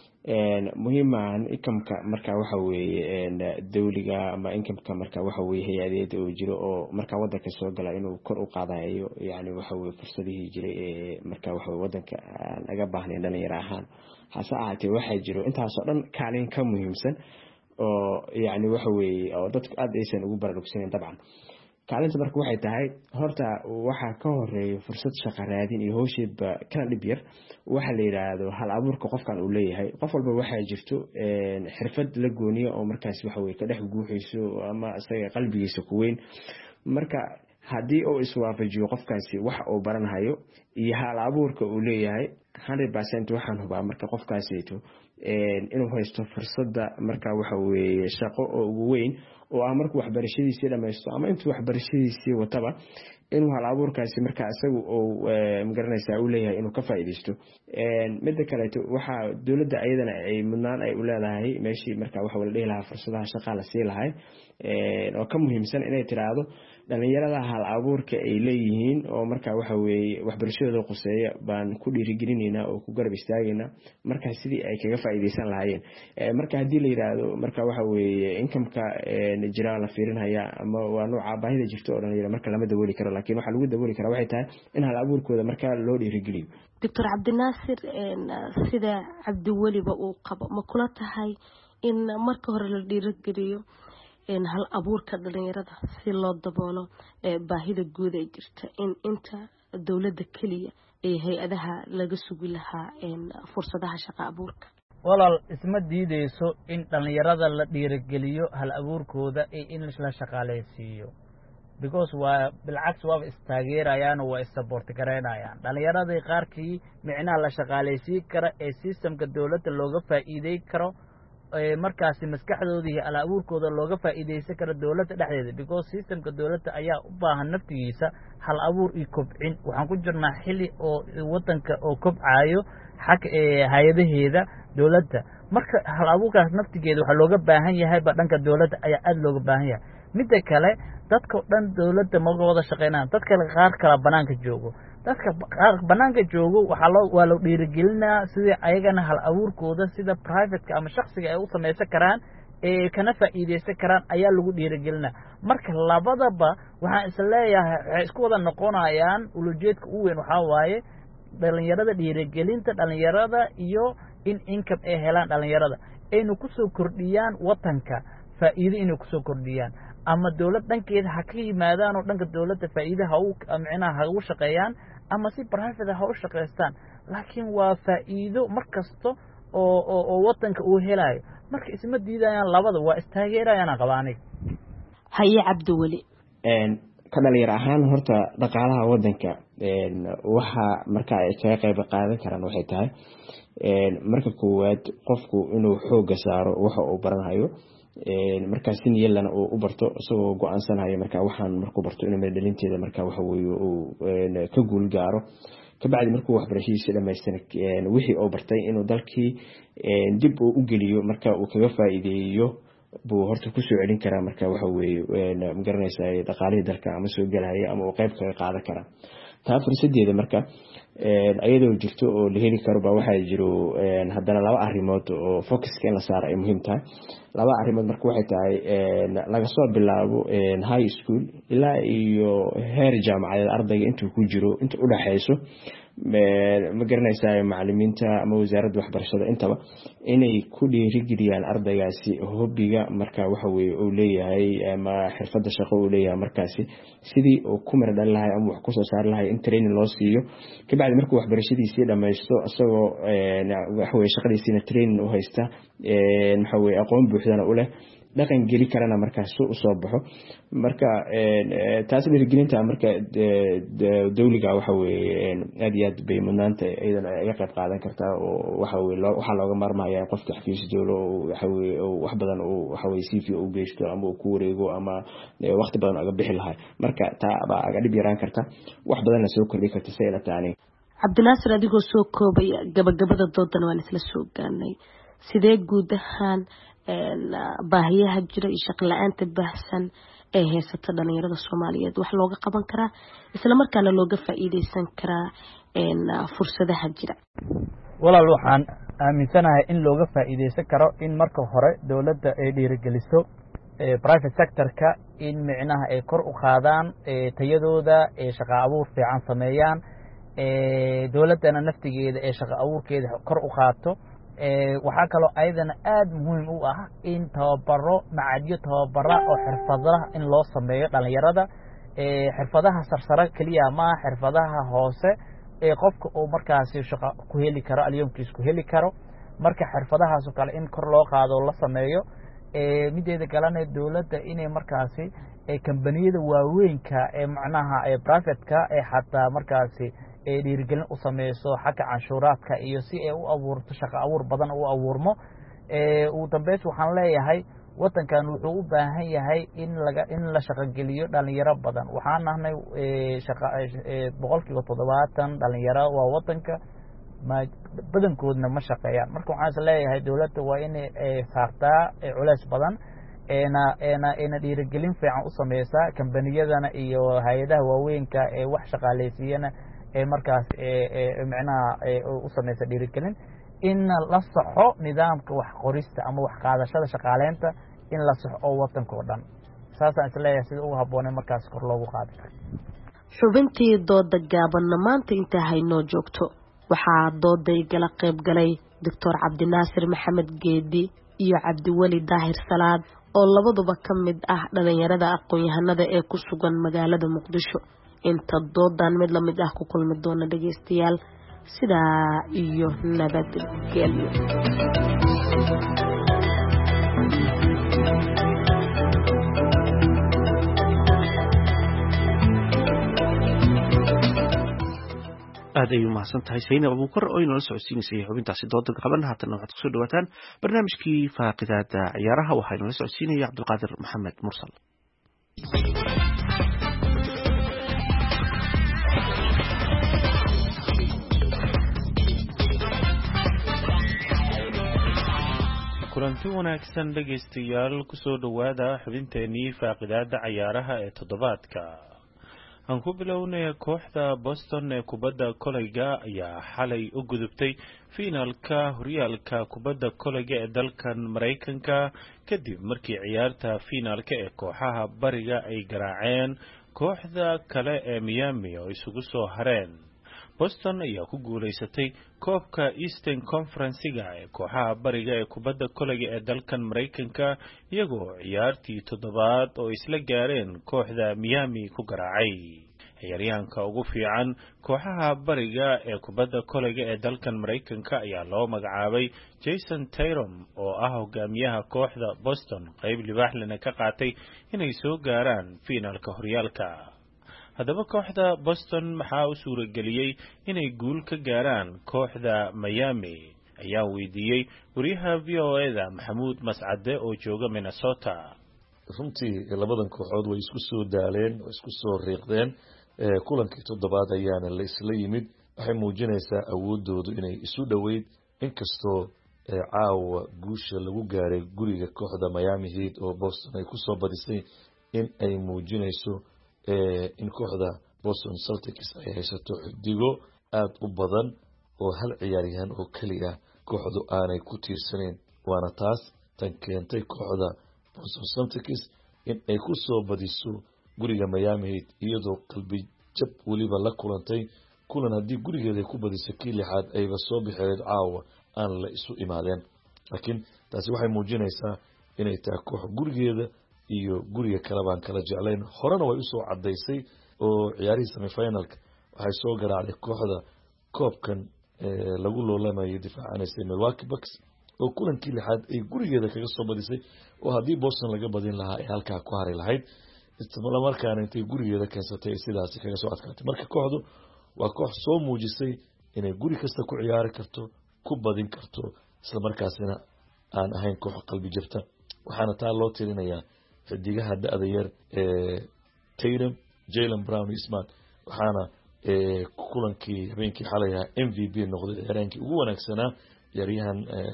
muhiiman inkamka marka waxa weeye dawliga ama inkamka marka waxa weeye hay'adeed oo jiro oo marka wadanka soo gala inuu kor u qaadayo yani waxa weeye fursadihii jiray ee marka waxa weeye wadanka laga baahnay dhalinyaro ahaan hase ahaatee waxa jiro intaas oo dhan kaalin ka muhiimsan oo yani waxa weeye oo dadku aad aysan ugu baraarugsaneyn dabcan kaalinta marka waxay tahay horta waxa ka horeeyo fursad shaqo raadin iyo howsheedba kana dhib yar waxa la yiraahdo hal abuurka qofkan uu leeyahay qof walba waxa jirto xirfad la gooniyo oo markaas waxa weeye ka dhex guuxayso ama isaga qalbigiisa ku weyn marka haddii uu iswaafajiyo qofkaasi wax uu baranayo iyo hal abuurka uu leeyahay 100% waxaan hubaa marka qofkaasito inuu haysto fursadda marka waxa weeye shaqo oo ugu weyn oo ah markuu waxbarashadiisa dhameysto ama intuu waxbarashadiisa wataba inuu hal abuurkaasi marka isagu oo magaranaysa uu leeyahay inuu ka faa'iideysto mid kale waxa dawladda ayadana ay mudnaan ay u leedahay meeshii marka waxa la dhihi lahaa fursadaha shaqo la sii lahay oo ka muhiimsan inay tiraahdo dhalinyarada hal abuurka ay leeyihiin oo marka waxa weeye waxbarashadooda qoseeya baan ku dhiirigelinayna oo ku garab istaagayna marka sidii ay kaga faa'iideysan lahaayeen marka hadii la yiraahdo marka waxa weeye inkamka jira la fiirinaya ama waa nooca baahida jirto oo dhalinyaro marka lama dabooli karo laakiin waxa lagu dabooli karaa waxay tahay in hal abuurkooda marka loo dhiirigeliyo Dr. Cabdinaasir sida Cabdiweliba uu qabo ma kula tahay in marka hore la dhiirigeliyo hal abuurka dhalinyarada si loo daboolo baahida guud ee jirta in inta dawladda kaliya ee hay'adaha laga sugi lahaa fursadaha shaqo abuurka walaal isma diideyso in dhalinyarada la dhiirigeliyo hal abuurkooda in la shaqaaleysiiyo because waa bilcaks waa istaageerayaan waa support gareynayaan dhalinyarada qaarkii micnaha la shaqaaleysiin kara ee systemka dawladda looga faa'iideey karo markaasi maskaxdoodii hal abuurkooda looga faa'iideysan karo dawladda dhexdeeda because systemka dawladda ayaa u baahan naftigiisa hal abuur iyo kobcin waxaan ku jirnaa xilli oo wadanka oo kobcayo xaq hay'adaheeda dawladda marka hal abuurkaas naftigeeda waxa looga baahan yahay ba dhanka dawladda ayaa aad looga baahan yahay midda kale dadka dhan dawladda ma wada shaqeynaan dadka qaar kala banaanka joogo dadka banaanka joogo waa loo dhiirigelinaa sidii ayagana hal abuurkooda sida private ama shakhsiga ay u sameeysan karaan kana faa'iideysan karaan ayaa lagu dhiirigelinaa marka labadaba waxaan isleeyahay waxay isku wada noqonayaan ujeedka ugu weyn waxa waaye dhalinyarada dhiirigelinta dhalinyarada iyo in income ay helaan dhalinyarada aynu ku soo kordhiyaan wadanka faa'iido inay ku soo kordhiyaan ama dawlad dhankeeda ha ka yimaadaan oo dhanka dawladda faa'iidaha micnaha ha ugu shaqeeyaan ama si private ha u shaqeystaan laakiin waa faa'iido markasta oo wadanka uu helayo marka isma diidayaan labada waa istaageerayaan qabaanay haye Cabdiweli ka dhalinyaro ahaan horta dhaqaalaha wadanka waxa marka ay kaga qayb qaadan karaan waxay tahay marka koowaad qofku inuu xoog saaro waxa uu baranayo marka si niyadana uu u barto isagoo go'aansanayo marka waxaan markuu barto inuu meeldhalinteeda marka waxa weeye uu ka guul gaaro kabacdi markuu waxbarashadiisa dhameystana wixii uu bartay inuu dalkii dib u geliyo marka uu kaga faa'iideeyo buu horta ku soo celin karaa marka waxa weeye ma garanaysaa dhaqaalihii dalka ama soo galaya ama uu qayb kaga qaadan karaa taa fursadeeda marka ayadoo jirto oo la heli karo ba waxaa jiro haddana laba arrimood oo focuska in la saaro ay muhiim tahay laba arrimood marka waxay tahay laga soo bilaabo high school ilaa iyo heer jaamacadeed ardayga intuu ku jiro inta u dhaxayso ma garanaysaa macallimiinta ama wasaaradda waxbarashada intaba inay ku dhiirigeliyaan ardaygaasi hobbiga marka waxa weeye uu leeyahay ama xirfadda shaqo uu leeyahay markaasi sidii uu ku mara dhalin lahay ama wax kusoo saari lahay in training loo siiyo kabacdi markuu waxbarashadiisii dhammaysto isagoo waxa weye shaqadiisiina training u haysta waxa weye aqoon buuxdana u leh dhaqan geli karana markaas u soo baxo marka taas dhiirigelinta marka dawliga waxa weeye aad iyo aad bay mudnaanta iyadana iga qayb qaadan kartaa oo waxa weeye waxa looga maarmayaa qofka xafiis dawlo waxa weeye wax badan oo waxa weeye CV u geysto ama uu ku wareego ama waqti badan uga bixi lahay marka taa baa aga dhib yaraan karta wax badan la soo kordhi karta sayla taani Cabdinaasir adigoo soo koobay gabagabada doodan waan isla soo gaarnay sidee guud ahaan baahiyaha jira iyo shaqo la'aanta baahsan ee heysata dhalinyarada Soomaaliyeed wax looga qaban karaa isla markaana looga faa'iideysan karaa fursadaha jira walaal waxaan aaminsanahay in looga faa'iideysan karo in marka hore dawladda ay dhiirigeliso private sector-ka in micnaha ay kor u qaadaan tayadooda ee shaqo abuur fiican sameeyaan dawladdana naftigeeda ee shaqo abuurkeeda kor u qaato waxaa kaloo ayadana aad muhiim u ah in tababaro macadyo tababara oo xirfadaha in loo sameeyo dhalinyarada xirfadaha sarsare kaliya ma xirfadaha hoose ee qofka uu markaasi shaqo ku heli karo alyoomkiis ku heli karo marka xirfadahaas oo kale in kor loo qaado la sameeyo mideeda galana dawladda inay markaasi kambaniyada waaweynka ee macnaha private-ka xataa markaasi dhiirigelin u sameyso xagga canshuuraadka iyo si ay u abuurto shaqo abuur badan u abuurmo ugu dambeys waxaan leeyahay wadankan wuxuu u baahan yahay in la shaqo geliyo dhalinyaro badan waxaan nahnay boqolkiiba 70 dhalinyaro waa wadanka badankoodna ma shaqeeyaan marka waxaan is leeyahay dawladda waa inay saartaa culays badan eena dhiirigelin fiican u sameysaa kambaniyadana iyo hay-adaha waaweynka ee wax shaqaaleysiiyana markaas macnaha u sameysa dhiirigelin in la saxo nidaamka wax qorista ama wax qaadashada shaqaaleynta in la saxo oo wadanka oo dhan saasaan isleeyahay sida ugu habboonay markaas kor loogu qaadi karo xubintii dooda gaabanna maanta intaa haynoo joogto waxaa dooday gala qayb galay Dr. Cabdinaasir Maxamed Geedi iyo Cabdiwali Daahir Salaad oo labaduba ka mid ah dhalinyarada aqoon-yahanada ee ku sugan magaalada Muqdisho inta doodan mid la mid ah ku kulmi doona dhageystayaal sidaa iyo nabadgelyo aad ay u mahadsantahay Saynab Abuukar oo inoo socodsiinayay xubintaasi dooda qaban haatan waxaad ku soo dhawaataan barnaamijkii faaqidaada ciyaaraha waxaa inoo socodsiinaya Cabdulqaadir Maxamed Mursal kulanti wanaagsan dhageystayaal ku soo dhawaada xubinteenii faaqidaada ciyaaraha ee toddobaadka aan ku bilownay kooxda Boston ee kubadda kolayga ayaa xalay u gudubtay finaalka horyaalka kubadda kolayga ee dalkan Mareykanka kadib markii ciyaarta finaalka ee kooxaha bariga ay garaaceen kooxda kale ee Miami oo isugu soo hareen Boston ayaa ku guuleysatay koobka Eastern Conference-ga ee kooxaha bariga ee kubadda kolayga ee dalkan Mareykanka iyagoo ciyaartii toddobaad oo isla gaareen kooxda Miami ku garaacay ciyaaryahanka ugu fiican kooxaha bariga ee kubadda kolayga ee dalkan Mareykanka ayaa loo magacaabay Jason Tatum oo ah hogaamiyaha kooxda Boston qayb libaax leh ka qaatay inay soo gaaraan finaalka horyaalka haddaba kooxda Boston maxaa u suurageliyay inay guul ka gaaraan kooxda Miami ayaa weydiiyey wariyaha VOA-da Maxamuud Mascade oo jooga Minnesota runtii labadan kooxood way isku soo daaleen oo isku soo riiqdeen kulankii toddobaad ayaana la isla yimid waxay muujinaysaa awoodoodu inay isu dhoweyd inkastoo caawa guusha lagu gaaray guriga kooxda Miami Heat oo Boston ay ku soo badisay in ay muujinayso in kooxda Boston Celtics ay haysato xidigo aad u badan oo hal ciyaaryahan oo kaliya kooxdu aanay ku tiirsaneyn waana taas tan keentay kooxda Boston Celtics in ay ku soo badiso guriga Miami Heat iyadoo qalbi jab waliba la kulantay kulan haddii gurigeeda ku badisay kii lixaad ayba soo bixeed caawa aan la isu imaadeen laakiin taasi waxay muujinaysaa inay tahay koox gurigeeda iyo guriga kale baan kala jeclayn horena way u soo cadaysay oo ciyaarihii semifinalka waxay soo garaacday kooxda koobkan lagu loolamayo difaacanaysa Milwaukee Bucks oo kulankii lixaad ay gurigeeda kaga soo badisay oo haddii Boston laga badin lahaa ay halkaa ku hari lahayd isla markaana intay gurigeeda keensatay sidaas kaga soo adkaatay marka kooxdu waa koox soo muujisay inay guri kasta ku ciyaari karto ku badin karto isla markaasina aan ahayn koox qalbi jabta waxaana taa loo tirinayaa xidigaha da'da yar Tatum, Jaylen Brown iyo Smart waxaana kulankii habeenkii xalay MVP noqday ciyaaryahankii ugu wanaagsanaa ciyaaryahan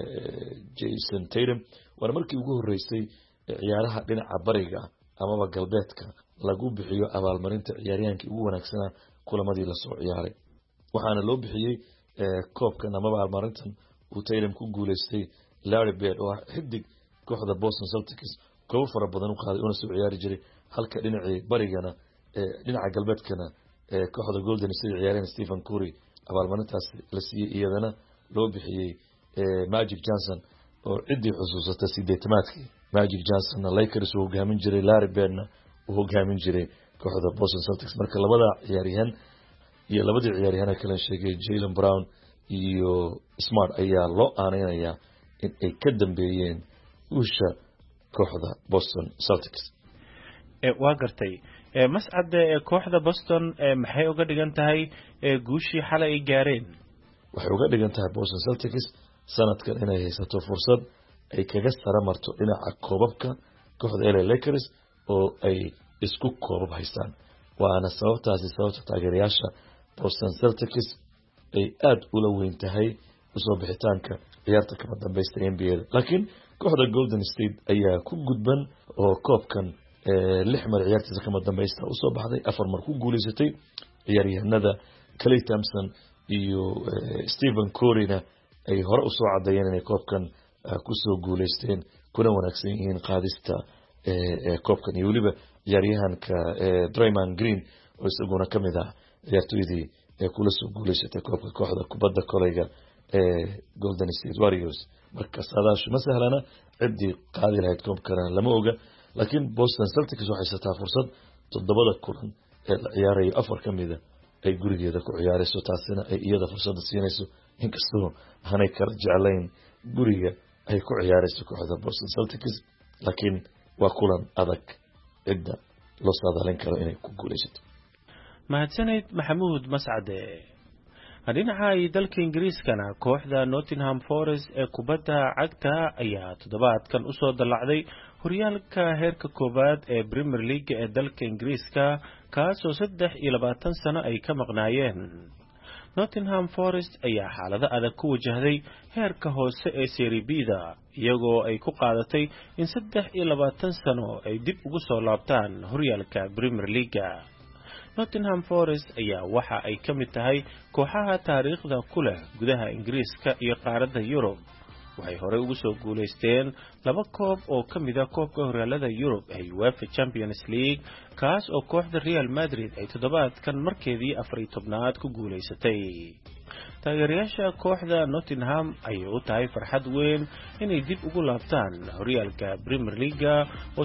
Jason Tatum waana markii ugu horeysay ciyaaraha dhinaca bariga amaba galbeedka lagu bixiyo abaalmarinta ciyaaryahankii ugu wanaagsanaa kulamadii la soo ciyaaray waxaana loo bixiyay koobkan amaba abaalmarintan uu Tatum ku guuleystay Larry Bird oo xidig kooxda Boston Celtics koob fara badan u qaaday una soo ciyaari jiray halka dhinacii barigana dhinaca galbeedkana kooxda Golden State ciyaaryahan Stephen Curry abaalmarintaas la siiyay iyadana loo bixiyay Magic Johnson oo cidii xusuusata 80-maadkii Magic Johnson Lakers uu hogaamin jiray Larry Bird uu hogaamin jiray kooxda Boston Celtics marka labada ciyaaryahan iyo labadii ciyaaryahan kale sheegay Jaylen Brown iyo Smart ayaa loo aaneynaya in ay ka dambeeyeen usha kooxda Boston Celtics waa gartay mas'ad kooxda Boston maxay uga dhigan tahay guushii xalay ay gaareen waxay uga dhigan tahay Boston Celtics sanadkan inay haysato fursad ay kaga saramarto dhinaca koobabka kooxda LA Lakers oo ay isku koobab haystaan waana sababta taageerayaasha Boston Celtics ay aad ula weyn tahay usoo bixitaanka ciyaarta kama dambaysta NBA laakiin kooxda Golden State ayaa ku gudban oo koobkan 6 mar ciyaartiisa kama dambaysta usoo baxday 4 mar ku guuleysatay ciyaaryahanada Klay Thompson iyo Stephen Curryna ay hore u soo cadeeyeen inay koobkan ku soo guuleysteen kuna wanaagsan yihiin qaadista koobkan iyo waliba ciyaaryahanka Draymond Green oo isaguna kamid ah ciyaartoydii kula soo guuleysatay koobka kooxda kubadda kolayga Golden State Warriors marka saadaashu ma sahlana cidii qaadi lahayd koobkan lama oga laakiin Boston Celtics waxay haysataa fursad 7 kulan ee la ciyaarayo 4 kamida ay gurigeeda ku ciyaarayso taasina ay iyada fursad siinayso inkastoo aanay kala jeclayn guriga ay ku ciyaarayso kooxda Boston Celtics laakiin waa kulan adag cidda loo saadaalin karo inay ku guuleysato mahadsanid Maxamuud Mascade dhinaca dalka Ingiriiskana kooxda Nottingham Forest ee kubadda cagta ayaa toddobaadkan u soo dalacday horyaalka heerka koowaad ee Premier League ee dalka Ingiriiska kaas oo 23 sano ay ka maqnaayeen Nottingham Forest ayaa xaalado adag ku wajahday heerka hoose ee Serie B-da iyagoo ay ku qaadatay in 23 sano ay dib ugu soo laabtaan horyaalka Premier League Nottingham Forest ayaa waxa ay ka mid tahay kooxaha taariikhda ku leh gudaha Ingiriiska iyo qaaradda Yurub waxay hore ugu soo guuleysteen 2 koob oo kamid ah koobka horyaalada Yurub ee UEFA Champions League kaas oo kooxda Real Madrid ay toddobaadkan markeedii 14aad ku guuleysatay taageerayaasha kooxda Nottingham ayay u tahay farxad weyn inay dib ugu laabtaan horyaalka Premier League oo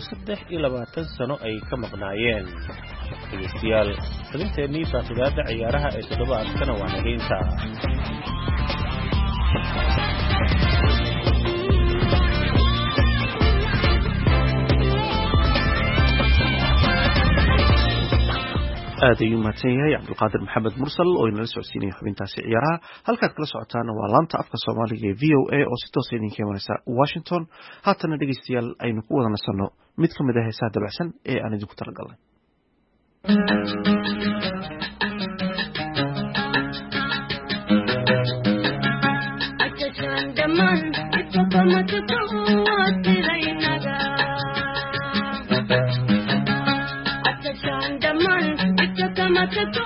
23 sano ay ka maqnaayeen dhageystayaal xubinteennii faaqidaada ciyaaraha ee toddobaadkana waa nageynta aad ayuu mahadsan yahay cabdulqaadir maxamed mursal oo inala socodsiinaya xubintaasi ciyaaraha halkaad kala socotaana waa laanta afka soomaaliga ee VOA oo si toosa idinka imanaysa Washington haatana dhegeystayaal aynu ku wada nasanno mid ka mid ah heesaha dabacsan ee aan idinku talagalnay Kama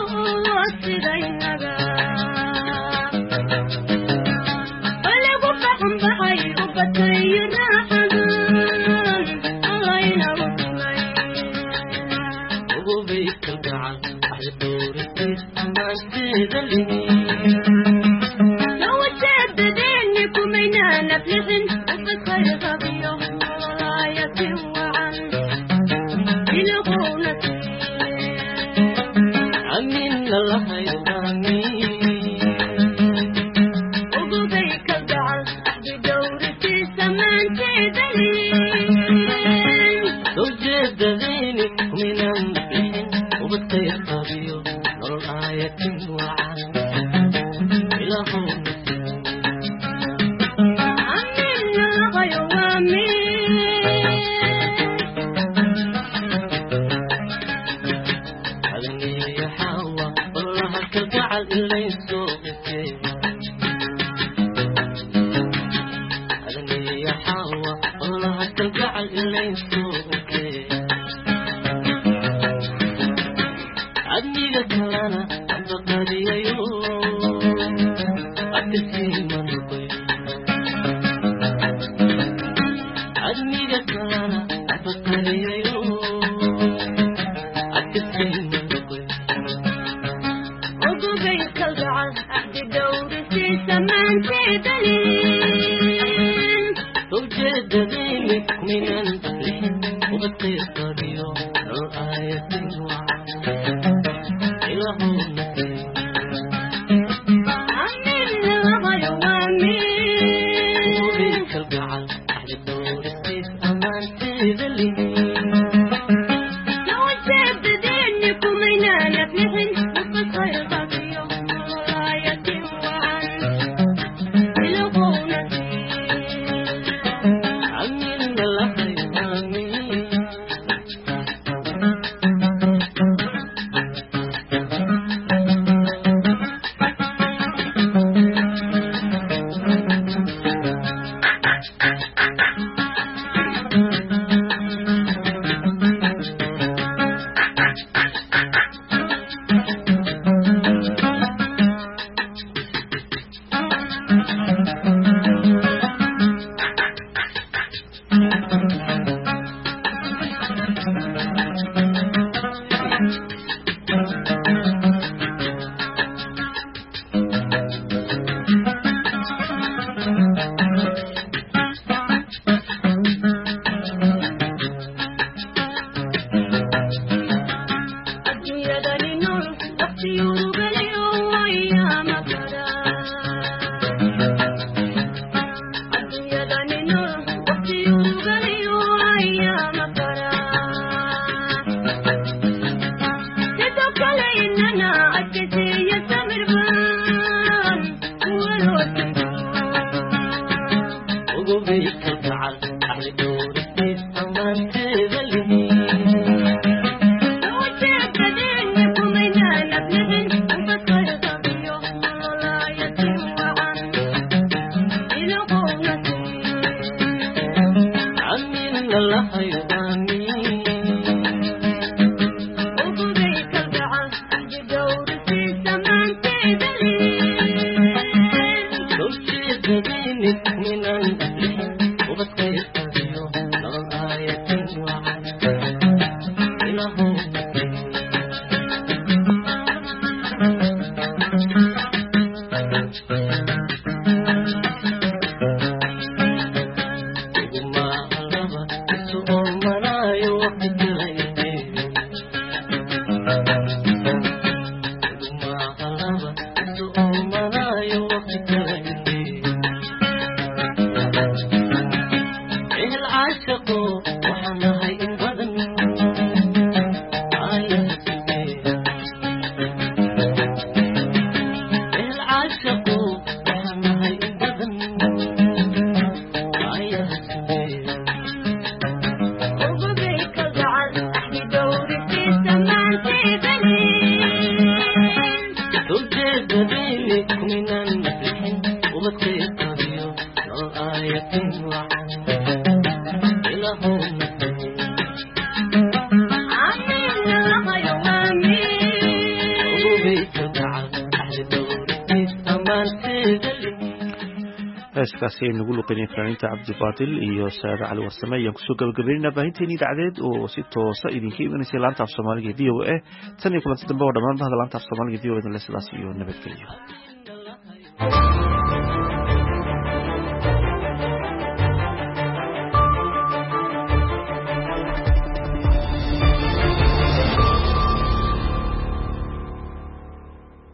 heeskaasi ay nagu luqineen fanaaniinta cabdibaadil iyo saade cali warsame ayaan kusoo gabagabeynayna baahinteeni idaacadeed oo si toosa idinka imanaysay laanta af soomaaliga v o a tan iyo kulanti dambe oo dhammaan bahda laanta af soomaaliga v o a sidaas iyo nabadgelyo